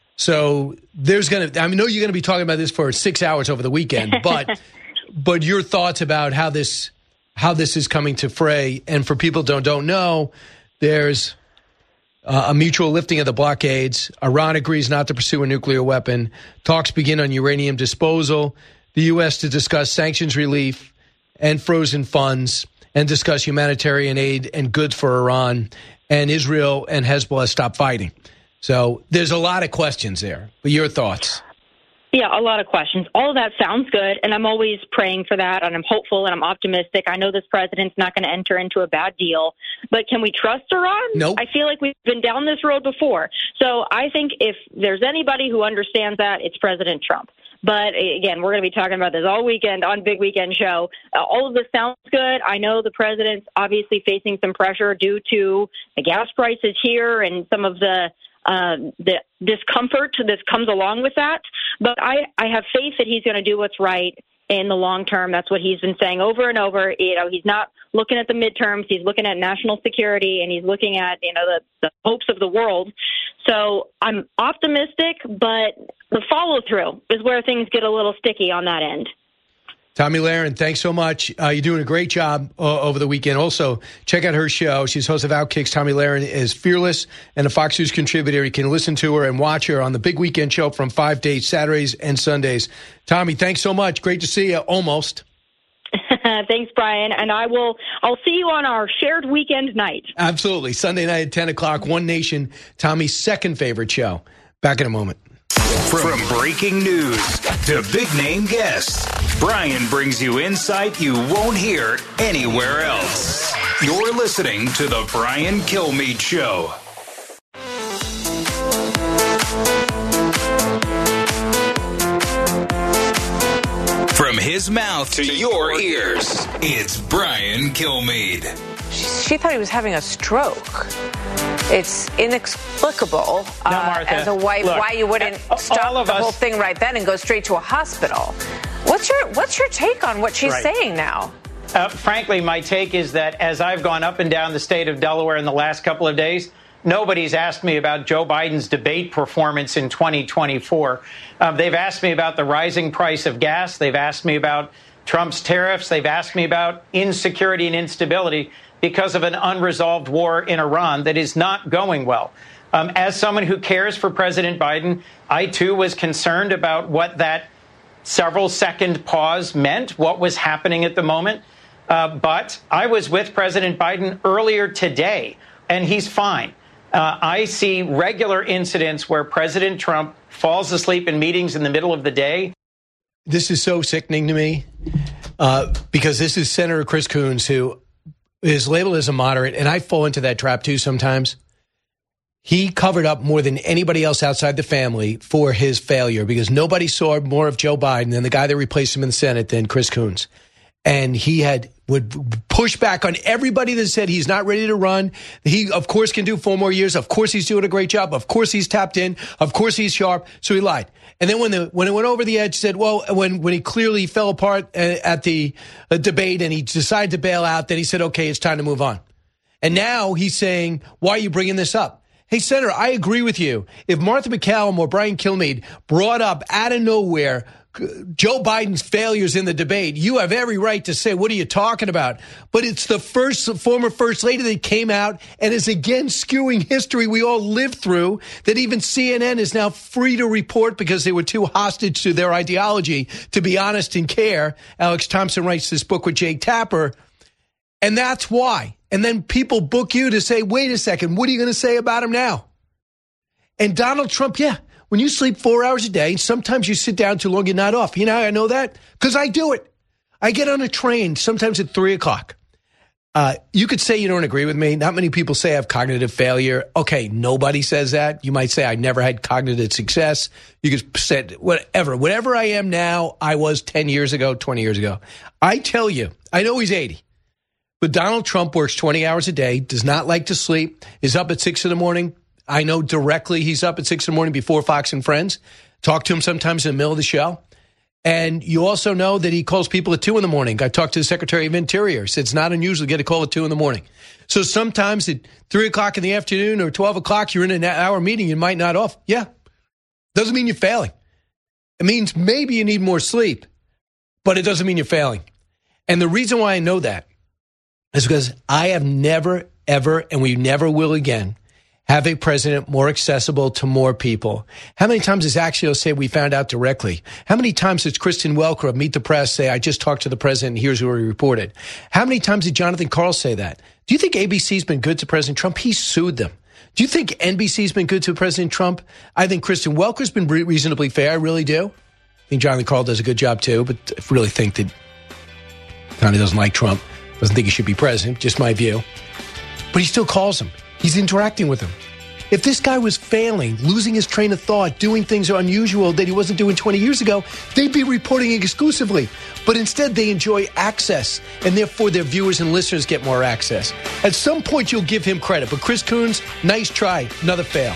So I know you're going to be talking about this for 6 hours over the weekend, but your thoughts about how this is coming to fray. And for people who don't know, there's a mutual lifting of the blockades. Iran agrees not to pursue a nuclear weapon. Talks begin on uranium disposal. The U.S. to discuss sanctions relief and frozen funds, and discuss humanitarian aid and goods for Iran, and Israel and Hezbollah stop fighting. So there's a lot of questions there. But your thoughts? Yeah, a lot of questions. All of that sounds good, and I'm always praying for that, and I'm hopeful and I'm optimistic. I know this president's not going to enter into a bad deal, but can we trust Iran? Nope. I feel like we've been down this road before. So I think if there's anybody who understands that, it's President Trump. But again, we're going to be talking about this all weekend on Big Weekend Show. All of this sounds good. I know the president's obviously facing some pressure due to the gas prices here and some of the discomfort that comes along with that. But I have faith that he's going to do what's right in the long term. That's what he's been saying over and over. He's not looking at the midterms. He's looking at national security, and he's looking at, the hopes of the world. So I'm optimistic, but the follow-through is where things get a little sticky on that end. Tomi Lahren, thanks so much. You're doing a great job over the weekend. Also, check out her show. She's host of Outkick. Tomi Lahren is fearless and a Fox News contributor. You can listen to her and watch her on the Big Weekend Show from 5 days, Saturdays and Sundays. Tomi, thanks so much. Great to see you. Almost. Thanks, Brian. And I'll see you on our shared weekend night. Absolutely. Sunday night at 10 o'clock, One Nation, Tomi's second favorite show. Back in a moment. From breaking news to big name guests, Brian brings you insight you won't hear anywhere else. You're listening to The Brian Kilmeade Show. From his mouth to your ears, it's Brian Kilmeade. She thought he was having a stroke. It's inexplicable Martha, as a wife why you wouldn't stop the whole thing right then and go straight to a hospital. What's your take on what she's saying now? Frankly, my take is that as I've gone up and down the state of Delaware in the last couple of days, nobody's asked me about Joe Biden's debate performance in 2024. They've asked me about the rising price of gas. They've asked me about Trump's tariffs. They've asked me about insecurity and instability because of an unresolved war in Iran that is not going well. As someone who cares for President Biden, I, too, was concerned about what that several-second pause meant, what was happening at the moment. But I was with President Biden earlier today, and he's fine. I see regular incidents where President Trump falls asleep in meetings in the middle of the day. This is so sickening to me because this is Senator Chris Coons, who is labeled as a moderate, and I fall into that trap too sometimes. He covered up more than anybody else outside the family for his failure because nobody saw more of Joe Biden than the guy that replaced him in the Senate than Chris Coons. And he would push back on everybody that said he's not ready to run. He, of course, can do 4 more years. Of course, he's doing a great job. Of course, he's tapped in. Of course, he's sharp. So he lied. And then when it went over the edge, said, well, when he clearly fell apart at the debate and he decided to bail out, then he said, okay, it's time to move on. And now he's saying, why are you bringing this up? Hey, Senator, I agree with you. If Martha McCallum or Brian Kilmeade brought up out of nowhere Joe Biden's failures in the debate, you have every right to say, what are you talking about? But it's the former first lady that came out and is again skewing history we all lived through, that even CNN is now free to report because they were too hostage to their ideology to be honest and care. Alex Thompson writes this book with Jake Tapper. And that's why. And then people book you to say, wait a second, what are you going to say about him now? And Donald Trump, yeah. When you sleep 4 hours a day, sometimes you sit down too long, you're not off. You know how I know that? Because I do it. I get on a train sometimes at 3 o'clock. You could say you don't agree with me. Not many people say I have cognitive failure. Okay, nobody says that. You might say I never had cognitive success. You could say whatever. Whatever I am now, I was 10 years ago, 20 years ago. I tell you, I know he's 80. But Donald Trump works 20 hours a day, does not like to sleep, is up at 6 in the morning. I know directly he's up at 6 in the morning before Fox and Friends. Talk to him sometimes in the middle of the show. And you also know that he calls people at 2 in the morning. I talked to the Secretary of Interior. Said it's not unusual to get a call at 2 in the morning. So sometimes at 3 o'clock in the afternoon or 12 o'clock, you're in an hour meeting, you might not off. Yeah. Doesn't mean you're failing. It means maybe you need more sleep, but it doesn't mean you're failing. And the reason why I know that is because I have never, ever, and we never will again, have a president more accessible to more people. How many times does Axios say we found out directly? How many times does Kristen Welker of Meet the Press say, I just talked to the president and here's what he reported? How many times did Jonathan Karl say that? Do you think ABC's been good to President Trump? He sued them. Do you think NBC's been good to President Trump? I think Kristen Welker's been reasonably fair. I really do. I think Jonathan Karl does a good job too, but I really think that Johnny doesn't like Trump. Doesn't think he should be president, just my view. But he still calls him. He's interacting with him. If this guy was failing, losing his train of thought, doing things unusual that he wasn't doing 20 years ago, they'd be reporting exclusively. But instead, they enjoy access, and therefore their viewers and listeners get more access. At some point, you'll give him credit. But Chris Coons, nice try. Another fail.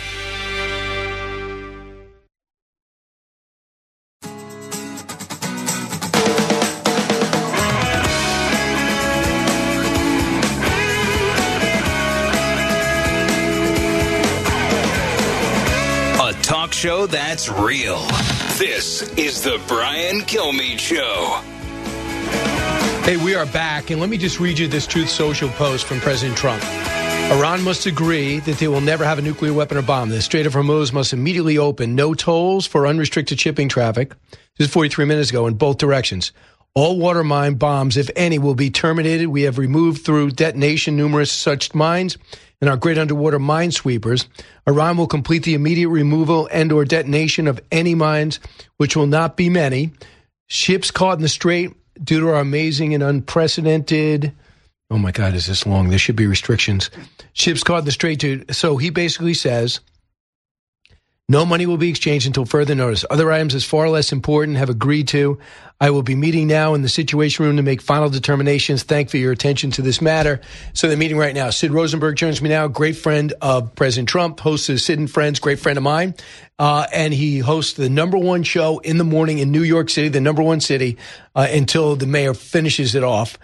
Show that's real. This is the Brian Kilmeade Show. Hey, we are back, and let me just read you this Truth Social post from President Trump. Iran must agree that they will never have a nuclear weapon or bomb. The Strait of Hormuz must immediately open. No tolls for unrestricted shipping traffic. This is 43 minutes ago in both directions. All water mine bombs, if any, will be terminated. We have removed through detonation numerous such mines and our great underwater minesweepers. Iran will complete the immediate removal and or detonation of any mines, which will not be many, Ships caught in the strait due to our amazing and unprecedented. Oh my God, is this long? There should be restrictions. Ships caught in the strait due. So he basically says, no money will be exchanged until further notice. Other items as far less important have agreed to. I will be meeting now in the Situation Room to make final determinations. Thank for your attention to this matter. So they're meeting right now. Sid Rosenberg joins me now, great friend of President Trump, hosts of Sid and Friends, great friend of mine. And he hosts the number one show in the morning in New York City, the number one city, until the mayor finishes it off.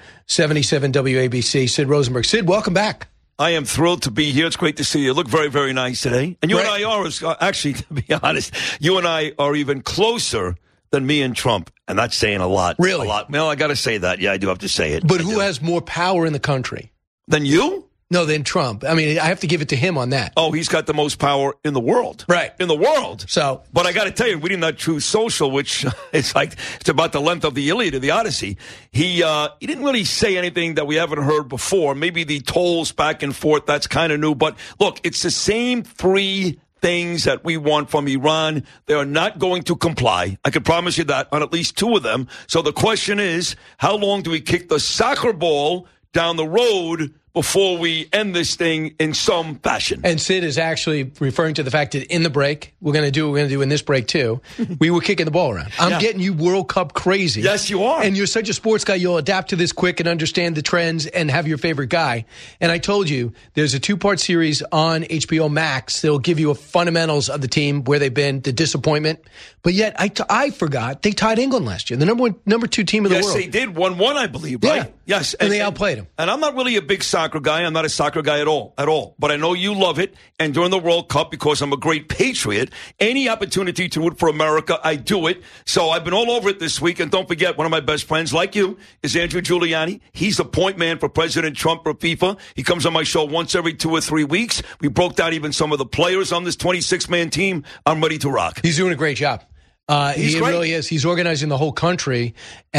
77 WABC, Sid Rosenberg. Sid, welcome back. I am thrilled to be here. It's great to see you. You look very, very nice today. And you and I are, actually, to be honest, you and I are even closer than me and Trump. And that's saying a lot. Really? A lot. Well, I got to say that. Yeah, I do have to say it. But who has more power in the country? Than you? No, than Trump. I mean, I have to give it to him on that. Oh, he's got the most power in the world. Right. In the world. So, but I got to tell you, reading that Truth Social, which it's about the length of the Iliad or the Odyssey, he didn't really say anything that we haven't heard before. Maybe the tolls back and forth, that's kind of new. But look, it's the same three things that we want from Iran. They are not going to comply. I can promise you that on at least two of them. So the question is, how long do we kick the soccer ball down the road before we end this thing in some fashion? And Sid is actually referring to the fact that in the break, we're going to do in this break too, we were kicking the ball around. I'm getting you World Cup crazy. Yes, you are. And you're such a sports guy, you'll adapt to this quick and understand the trends and have your favorite guy. And I told you, there's a 2-part series on HBO Max that'll give you a fundamentals of the team, where they've been, the disappointment. But yet, I forgot, they tied England last year, the number 2 team in the world. Yes, they did. 1-1, I believe, right? Yeah. Yes. And they outplayed them. And I'm not really a big soccer guy. I'm not a soccer guy at all. But I know you love it. And during the World Cup, because I'm a great patriot, any opportunity to root for America, I do it. So I've been all over it this week. And don't forget, one of my best friends, like you, is Andrew Giuliani. He's the point man for President Trump for FIFA. He comes on my show once every 2 or 3 weeks. We broke down even some of the players on this 26-man team. I'm ready to rock. He's doing a great job. He really is. He's organizing the whole country,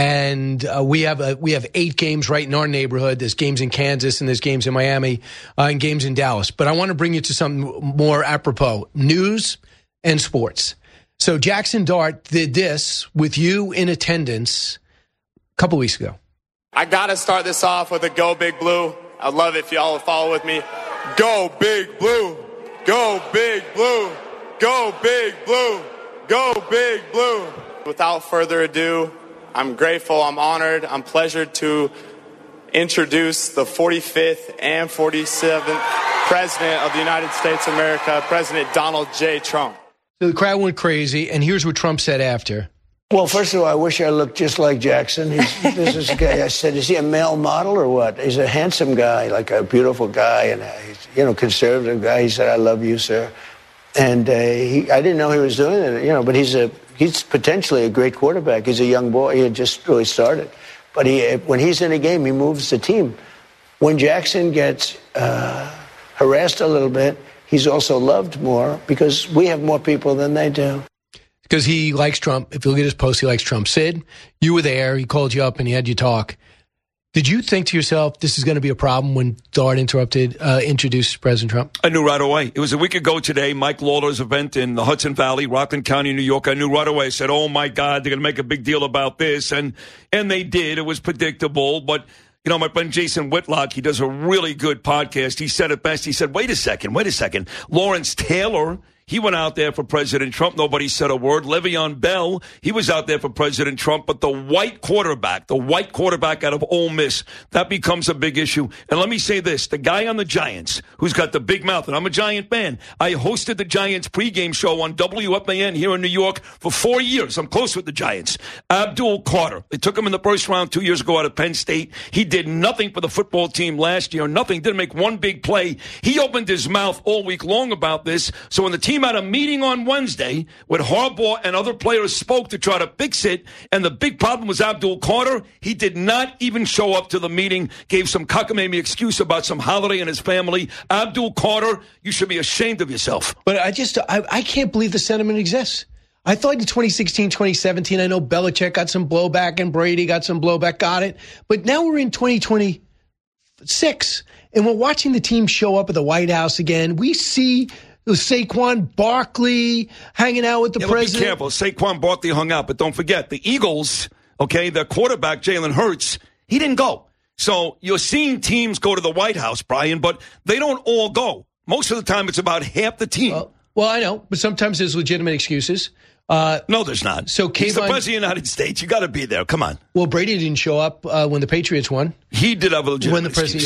and we have 8 games right in our neighborhood. There's games in Kansas, and there's games in Miami, and games in Dallas. But I want to bring you to something more apropos: news and sports. So Jackson Dart did this with you in attendance a couple weeks ago. I got to start this off with a Go Big Blue. I'd love it if y'all would follow with me. Go Big Blue. Go Big Blue. Go Big Blue. Go Big Blue. Without further ado, I'm grateful, I'm honored, I'm pleasured to introduce the 45th and 47th President of the United States of America, President Donald J. Trump. So the crowd went crazy, and here's what Trump said after. Well, first of all, I wish I looked just like Jackson. This is a guy. I said, is he a male model or what? He's a handsome guy, like a beautiful guy, and he's, conservative guy. He said, I love you, sir. And I didn't know he was doing it, but he's potentially a great quarterback. He's a young boy. He had just really started. But when he's in a game, he moves the team. When Jackson gets harassed a little bit, he's also loved more because we have more people than they do. Because he likes Trump. If you look at his post, he likes Trump. Sid, you were there. He called you up and he had you talk. Did you think to yourself, this is going to be a problem when Dart introduced President Trump? I knew right away. It was a week ago today, Mike Lawler's event in the Hudson Valley, Rockland County, New York. I knew right away. I said, oh, my God, they're going to make a big deal about this. And they did. It was predictable. But, my friend Jason Whitlock, he does a really good podcast. He said it best. He said, wait a second. Lawrence Taylor, he went out there for President Trump. Nobody said a word. Le'Veon Bell, he was out there for President Trump. But the white quarterback out of Ole Miss, that becomes a big issue. And let me say this, the guy on the Giants who's got the big mouth, and I'm a Giant fan. I hosted the Giants pregame show on WFAN here in New York for 4 years. I'm close with the Giants. Abdul Carter. They took him in the first round 2 years ago out of Penn State. He did nothing for the football team last year. Nothing. Didn't make one big play. He opened his mouth all week long about this. So when the team had a meeting on Wednesday when Harbaugh and other players spoke to try to fix it, and the big problem was Abdul Carter. He did not even show up to the meeting, gave some cockamamie excuse about some holiday and his family. Abdul Carter, you should be ashamed of yourself. But I can't believe the sentiment exists. I thought in 2016, 2017, I know Belichick got some blowback and Brady got some blowback, got it. But now we're in 2026, and we're watching the team show up at the White House again. We see It was Saquon Barkley hanging out with the president. Be careful. Saquon Barkley hung out, but don't forget, the Eagles, okay, their quarterback, Jalen Hurts, he didn't go. So you're seeing teams go to the White House, Brian, but they don't all go. Most of the time, it's about half the team. Well, I know, but sometimes there's legitimate excuses. No, there's not. So he's the president of the United States. You got to be there. Come on. Well, Brady didn't show up when the Patriots won. He did have a legitimate excuse.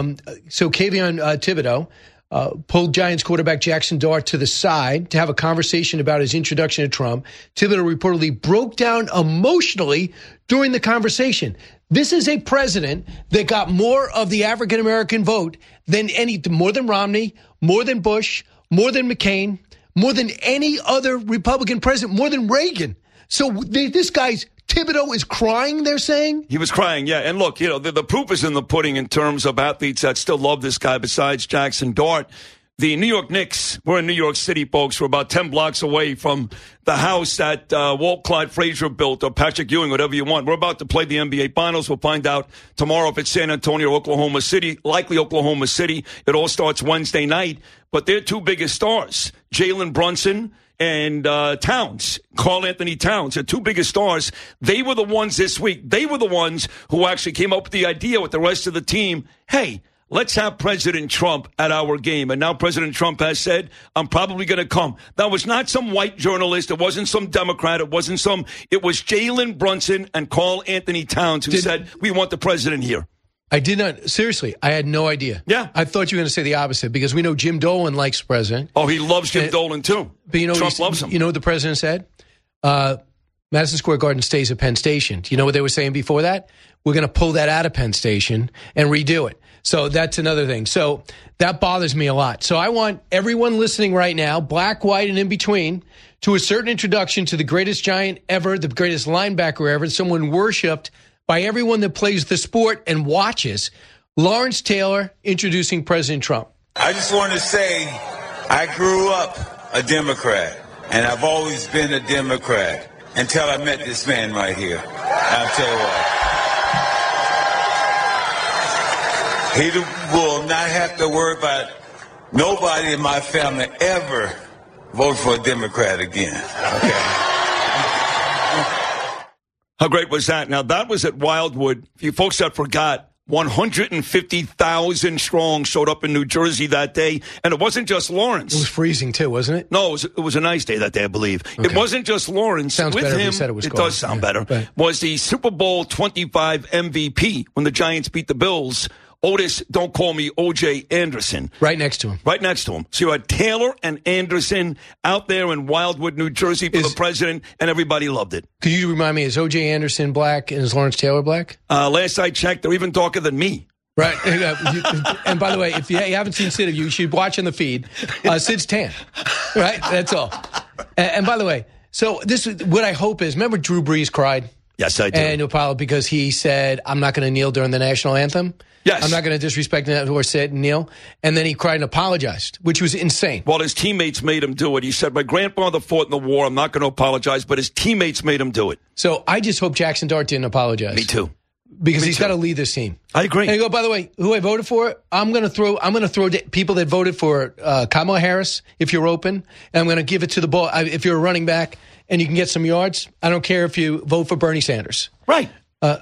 So Kayvon Thibodeau pulled Giants quarterback Jackson Dart to the side to have a conversation about his introduction to Trump. Thibodeau reportedly broke down emotionally during the conversation. This is a president that got more of the African-American vote more than Romney, more than Bush, more than McCain, more than any other Republican president, more than Reagan. So this guy's Thibodeau is crying, they're saying? He was crying, yeah. And look, the proof is in the pudding in terms of athletes that still love this guy besides Jackson Dart. The New York Knicks, we're in New York City, folks. We're about 10 blocks away from the house that Walt Clyde Frazier built, or Patrick Ewing, whatever you want. We're about to play the NBA Finals. We'll find out tomorrow if it's San Antonio or Oklahoma City, likely Oklahoma City. It all starts Wednesday night. But their two biggest stars, Jalen Brunson and Towns, Karl Anthony Towns, their two biggest stars. They were the ones this week. They were the ones who actually came up with the idea with the rest of the team. Hey, let's have President Trump at our game. And now President Trump has said, I'm probably going to come. That was not some white journalist. It wasn't some Democrat. It was Jalen Brunson and Karl Anthony Towns who said, we want the president here. I did not. Seriously, I had no idea. Yeah. I thought you were going to say the opposite because we know Jim Dolan likes the president. Oh, he loves Jim Dolan, too. But Trump loves him. You know what the president said? Madison Square Garden stays at Penn Station. Do you know what they were saying before that? We're going to pull that out of Penn Station and redo it. So that's another thing. So that bothers me a lot. So I want everyone listening right now, black, white, and in between, to a certain introduction to the greatest Giant ever, the greatest linebacker ever, someone worshipped by everyone that plays the sport and watches. Lawrence Taylor introducing President Trump. I just want to say I grew up a Democrat, and I've always been a Democrat until I met this man right here. I'll tell you what. He will not have to worry about nobody in my family ever vote for a Democrat again. Okay. How great was that? Now, that was at Wildwood. For you folks that forgot, 150,000 strong showed up in New Jersey that day. And it wasn't just Lawrence. It was freezing, too, wasn't it? No, it was a nice day that day, I believe. Okay. It wasn't just Lawrence. Sounds with better him, if you said it was cold. Does sound better. Right. Was the Super Bowl 25 MVP when the Giants beat the Bills, Otis, don't call me O.J. Anderson. Right next to him. Right next to him. So you had Taylor and Anderson out there in Wildwood, New Jersey for the president, and everybody loved it. Could you remind me, is O.J. Anderson black and is Lawrence Taylor black? Last I checked, they're even darker than me. Right. And by the way, if you haven't seen Sid, you should watch in the feed. Sid's tan. Right? That's all. And by the way, so this is what I hope is, remember Drew Brees cried? Yes, I do. And apologized because he said, I'm not going to kneel during the national anthem. Yes. I'm not going to disrespect or sit and kneel. And then he cried and apologized, which was insane. Well, his teammates made him do it. He said, my grandfather fought in the war. I'm not going to apologize, but his teammates made him do it. So I just hope Jackson Dart didn't apologize. Me too. Because he's got to lead this team. I agree. And you go, by the way, who I voted for? I'm going to throw people that voted for Kamala Harris if you're open, and I'm going to give it to the ball if you're a running back and you can get some yards. I don't care if you vote for Bernie Sanders. Right.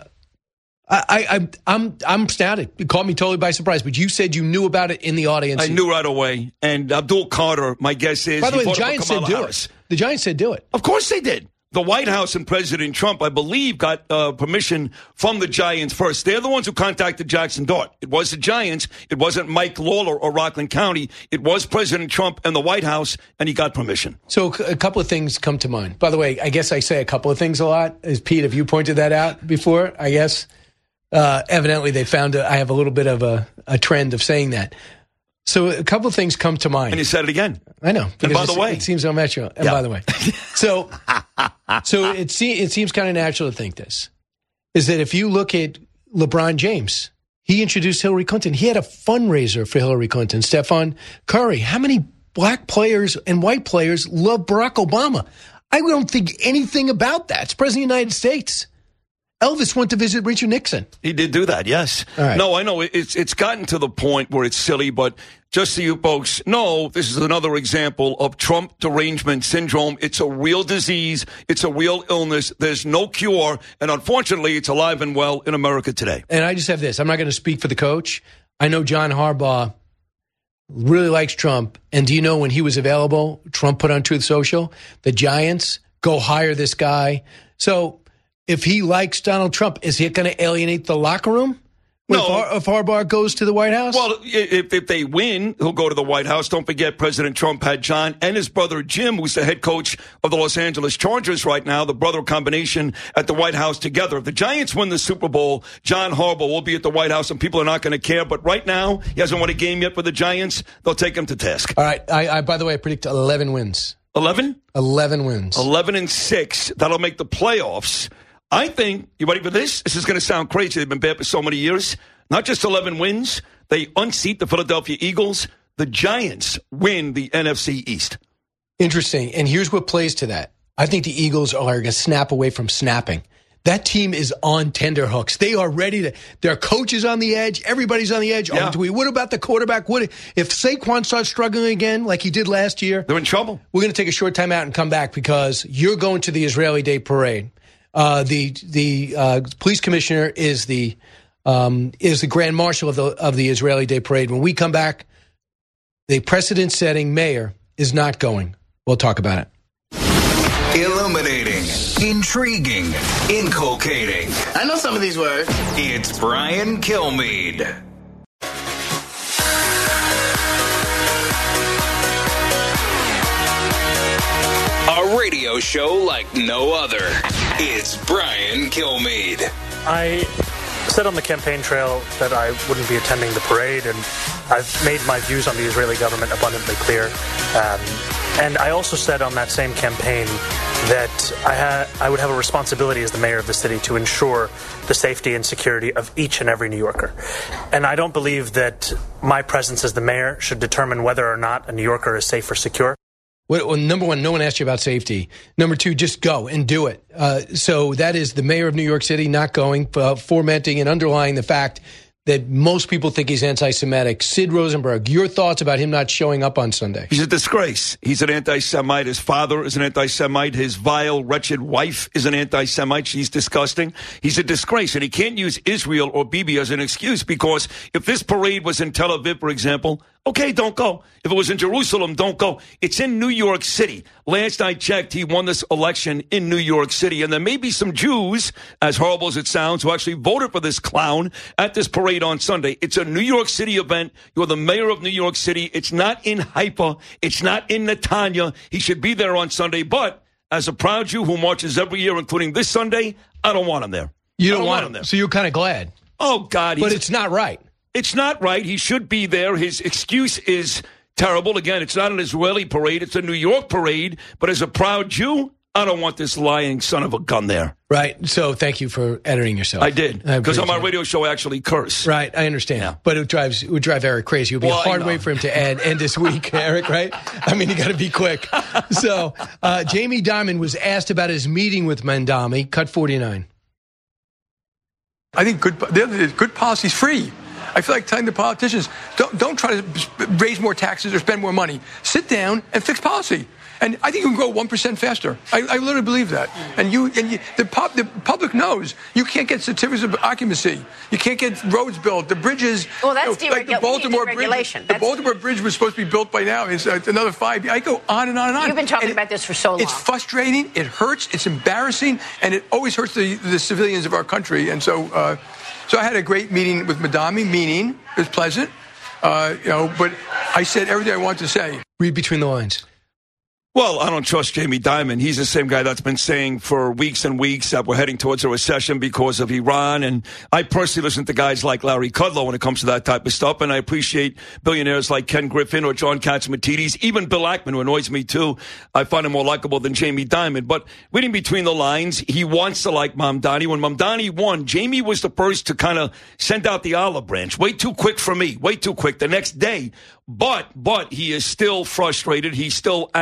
I'm astounded. It caught me totally by surprise. But you said you knew about it in the audience. I knew right away. And Abdul Carter, my guess is, by the way, the Giants said do it. The Giants said do it. Of course they did. The White House and President Trump, I believe, got permission from the Giants first. They're the ones who contacted Jackson Dart. It was the Giants. It wasn't Mike Lawler or Rockland County. It was President Trump and the White House, and he got permission. So a couple of things come to mind. By the way, I guess I say a couple of things a lot. As Pete, have you pointed that out before? I guess. Evidently, they found I have a little bit of a trend of saying that. So a couple of things come to mind. And you said it again. I know. And by the way. It seems unnatural. And by the way. So it seems kind of natural to think this, is that if you look at LeBron James, he introduced Hillary Clinton. He had a fundraiser for Hillary Clinton. Stephen Curry. How many black players and white players love Barack Obama? I don't think anything about that. It's President of the United States. Elvis went to visit Richard Nixon. He did do that, yes. All right. No, I know. It's gotten to the point where it's silly, but just so you folks know, this is another example of Trump derangement syndrome. It's a real disease. It's a real illness. There's no cure. And unfortunately, it's alive and well in America today. And I just have this. I'm not going to speak for the coach. I know John Harbaugh really likes Trump. And do you know when he was available, Trump put on Truth Social, the Giants go hire this guy. So if he likes Donald Trump, is he going to alienate the locker room? No. If Harbaugh goes to the White House? Well, if they win, he'll go to the White House. Don't forget, President Trump had John and his brother Jim, who's the head coach of the Los Angeles Chargers right now, the brother combination at the White House together. If the Giants win the Super Bowl, John Harbaugh will be at the White House, and people are not going to care. But right now, he hasn't won a game yet with the Giants. They'll take him to task. All right. I by the way, I predict 11 wins. 11? 11 wins. 11-6. That'll make the playoffs. I think, you ready for this? This is going to sound crazy. They've been bad for so many years. Not just 11 wins. They unseat the Philadelphia Eagles. The Giants win the NFC East. Interesting. And here's what plays to that. I think the Eagles are going to snap away from snapping. That team is on tenterhooks. They are ready to. Their coach is on the edge. Everybody's on the edge. Yeah. What about the quarterback? If Saquon starts struggling again, like he did last year, they're in trouble. We're going to take a short time out and come back because you're going to the Israeli Day Parade. The police commissioner is the grand marshal of the Israeli Day Parade. When we come back, the precedent-setting mayor is not going. We'll talk about it. Illuminating, intriguing, inculcating. I know some of these words. It's Brian Kilmeade. A radio show like no other. It's Brian Kilmeade. I said on the campaign trail that I wouldn't be attending the parade, and I've made my views on the Israeli government abundantly clear. And I also said on that same campaign that I would have a responsibility as the mayor of the city to ensure the safety and security of each and every New Yorker. And I don't believe that my presence as the mayor should determine whether or not a New Yorker is safe or secure. Well, number one, no one asked you about safety. Number two, just go and do it. So that is the mayor of New York City not going, fomenting and underlying the fact that most people think he's anti-Semitic. Sid Rosenberg, your thoughts about him not showing up on Sunday? He's a disgrace. He's an anti-Semite. His father is an anti-Semite. His vile, wretched wife is an anti-Semite. She's disgusting. He's a disgrace, and he can't use Israel or Bibi as an excuse because if this parade was in Tel Aviv, for example, okay, don't go. If it was in Jerusalem, don't go. It's in New York City. Last I checked, he won this election in New York City. And there may be some Jews, as horrible as it sounds, who actually voted for this clown at this parade on Sunday. It's a New York City event. You're the mayor of New York City. It's not in Haifa. It's not in Netanya. He should be there on Sunday. But as a proud Jew who marches every year, including this Sunday, I don't want him there. You don't want him there. So you're kind of glad. Oh, God. But it's not right. It's not right. He should be there. His excuse is terrible. Again, it's not an Israeli parade. It's a New York parade. But as a proud Jew, I don't want this lying son of a gun there. Right. So thank you for editing yourself. I did. Because on my radio show, I actually curse. Right. I understand. Yeah. But it would drive Eric crazy. It would be a hard way for him to end this week, Eric, right? I mean, you got to be quick. So Jamie Dimon was asked about his meeting with Mandami. Cut 49. I think good policy is free. I feel like telling the politicians, don't try to raise more taxes or spend more money. Sit down and fix policy. And I think you can grow 1% faster. I literally believe that. And the public knows you can't get certificates of occupancy. You can't get roads built. The bridges. Well, that's like the Baltimore deregulation. The Baltimore Bridge was supposed to be built by now. It's another 5 years. I go on and on and on. You've been talking about this for so long. It's frustrating. It hurts. It's embarrassing, and it always hurts the civilians of our country. And so I had a great meeting with Mandami. It was pleasant, but I said everything I wanted to say. Read between the lines. Well, I don't trust Jamie Dimon. He's the same guy that's been saying for weeks and weeks that we're heading towards a recession because of Iran. And I personally listen to guys like Larry Kudlow when it comes to that type of stuff. And I appreciate billionaires like Ken Griffin or John Catsimatidis, even Bill Ackman, who annoys me too. I find him more likable than Jamie Dimon. But reading between the lines, he wants to like Mamdani. When Mamdani won, Jamie was the first to kind of send out the olive branch. Way too quick for me. Way too quick. The next day. But he is still frustrated. He's still angry.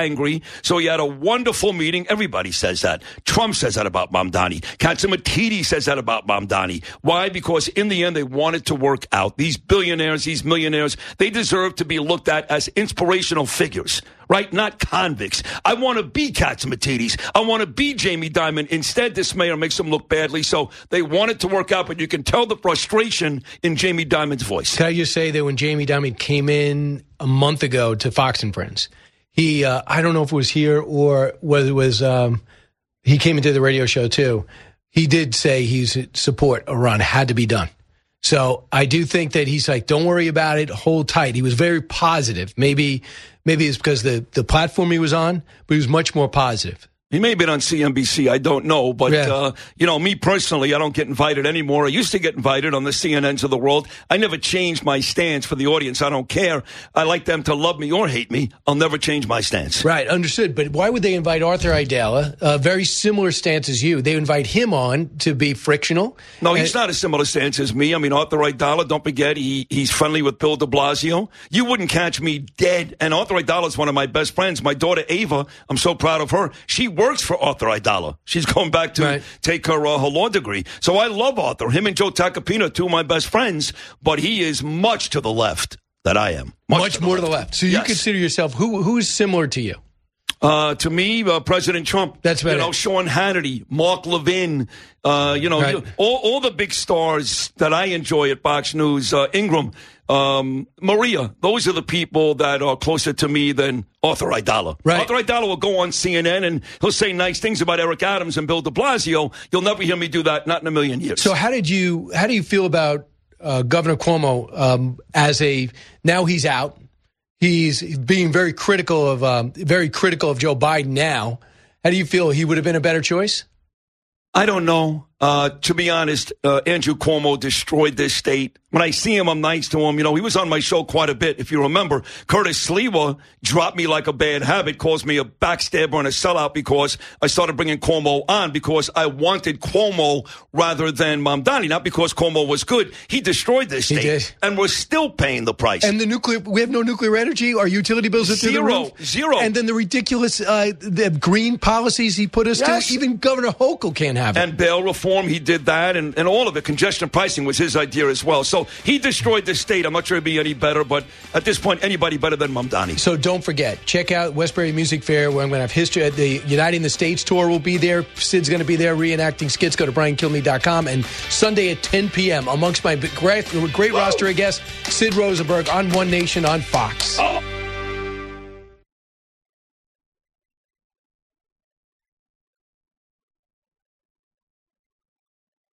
So he had a wonderful meeting. Everybody says that. Trump says that about Mamdani. Catsimatidis says that about Mamdani. Why? Because in the end, they want it to work out. These billionaires, these millionaires, they deserve to be looked at as inspirational figures, right? Not convicts. I want to be Catsimatidis. I want to be Jamie Dimon. Instead, this mayor makes them look badly. So they want it to work out, but you can tell the frustration in Jamie Dimon's voice. Can I just say that when Jamie Dimon came in a month ago to Fox and Friends, he, I don't know if it was here or whether it was, he came into the radio show too. He did say he's support Iran had to be done. So I do think that he's like, don't worry about it, hold tight. He was very positive. Maybe it's because the platform he was on, but he was much more positive. He may have been on CNBC. I don't know. But, me personally, I don't get invited anymore. I used to get invited on the CNNs of the world. I never changed my stance for the audience. I don't care. I like them to love me or hate me. I'll never change my stance. Right. Understood. But why would they invite Arthur Aidala? Very similar stance as you. They invite him on to be frictional. No, he's not a similar stance as me. I mean, Arthur Aidala, don't forget, he's friendly with Bill de Blasio. You wouldn't catch me dead. And Arthur Aidala is one of my best friends. My daughter, Ava, I'm so proud of her. She works for Arthur Aidala. She's going back to take her law degree. So I love Arthur. Him and Joe Tacopina, two of my best friends, but he is much to the left that I am. Much more to the left. So you consider yourself, who is similar to you? To me, President Trump. That's better. Sean Hannity, Mark Levin, all the big stars that I enjoy at Fox News, Ingram, Maria. Those are the people that are closer to me than Arthur Aidala. Right. Arthur Aidala will go on CNN and he'll say nice things about Eric Adams and Bill de Blasio. You'll never hear me do that, not in a million years. So how do you feel about Governor Cuomo now he's out? He's being very critical of Joe Biden now. How do you feel? He would have been a better choice? I don't know. To be honest, Andrew Cuomo destroyed this state. When I see him, I'm nice to him. He was on my show quite a bit. If you remember, Curtis Sliwa dropped me like a bad habit, calls me a backstabber and a sellout because I started bringing Cuomo on because I wanted Cuomo rather than Mamdani, not because Cuomo was good. He destroyed this state. He did. And we're still paying the price. And we have no nuclear energy. Our utility bills are through the roof. Zero. And then the ridiculous the green policies he put us to, even Governor Hochul can't have it. And bail reform, he did that, and all of it. Congestion pricing was his idea as well. So he destroyed the state. I'm not sure he'd be any better, but at this point, anybody better than Mamdani. So don't forget, check out Westbury Music Fair, where I'm going to have history. The Uniting the States tour will be there. Sid's going to be there reenacting skits. Go to BrianKilmeade.com. And Sunday at 10 p.m., amongst my great roster of guests, Sid Rosenberg on One Nation on Fox.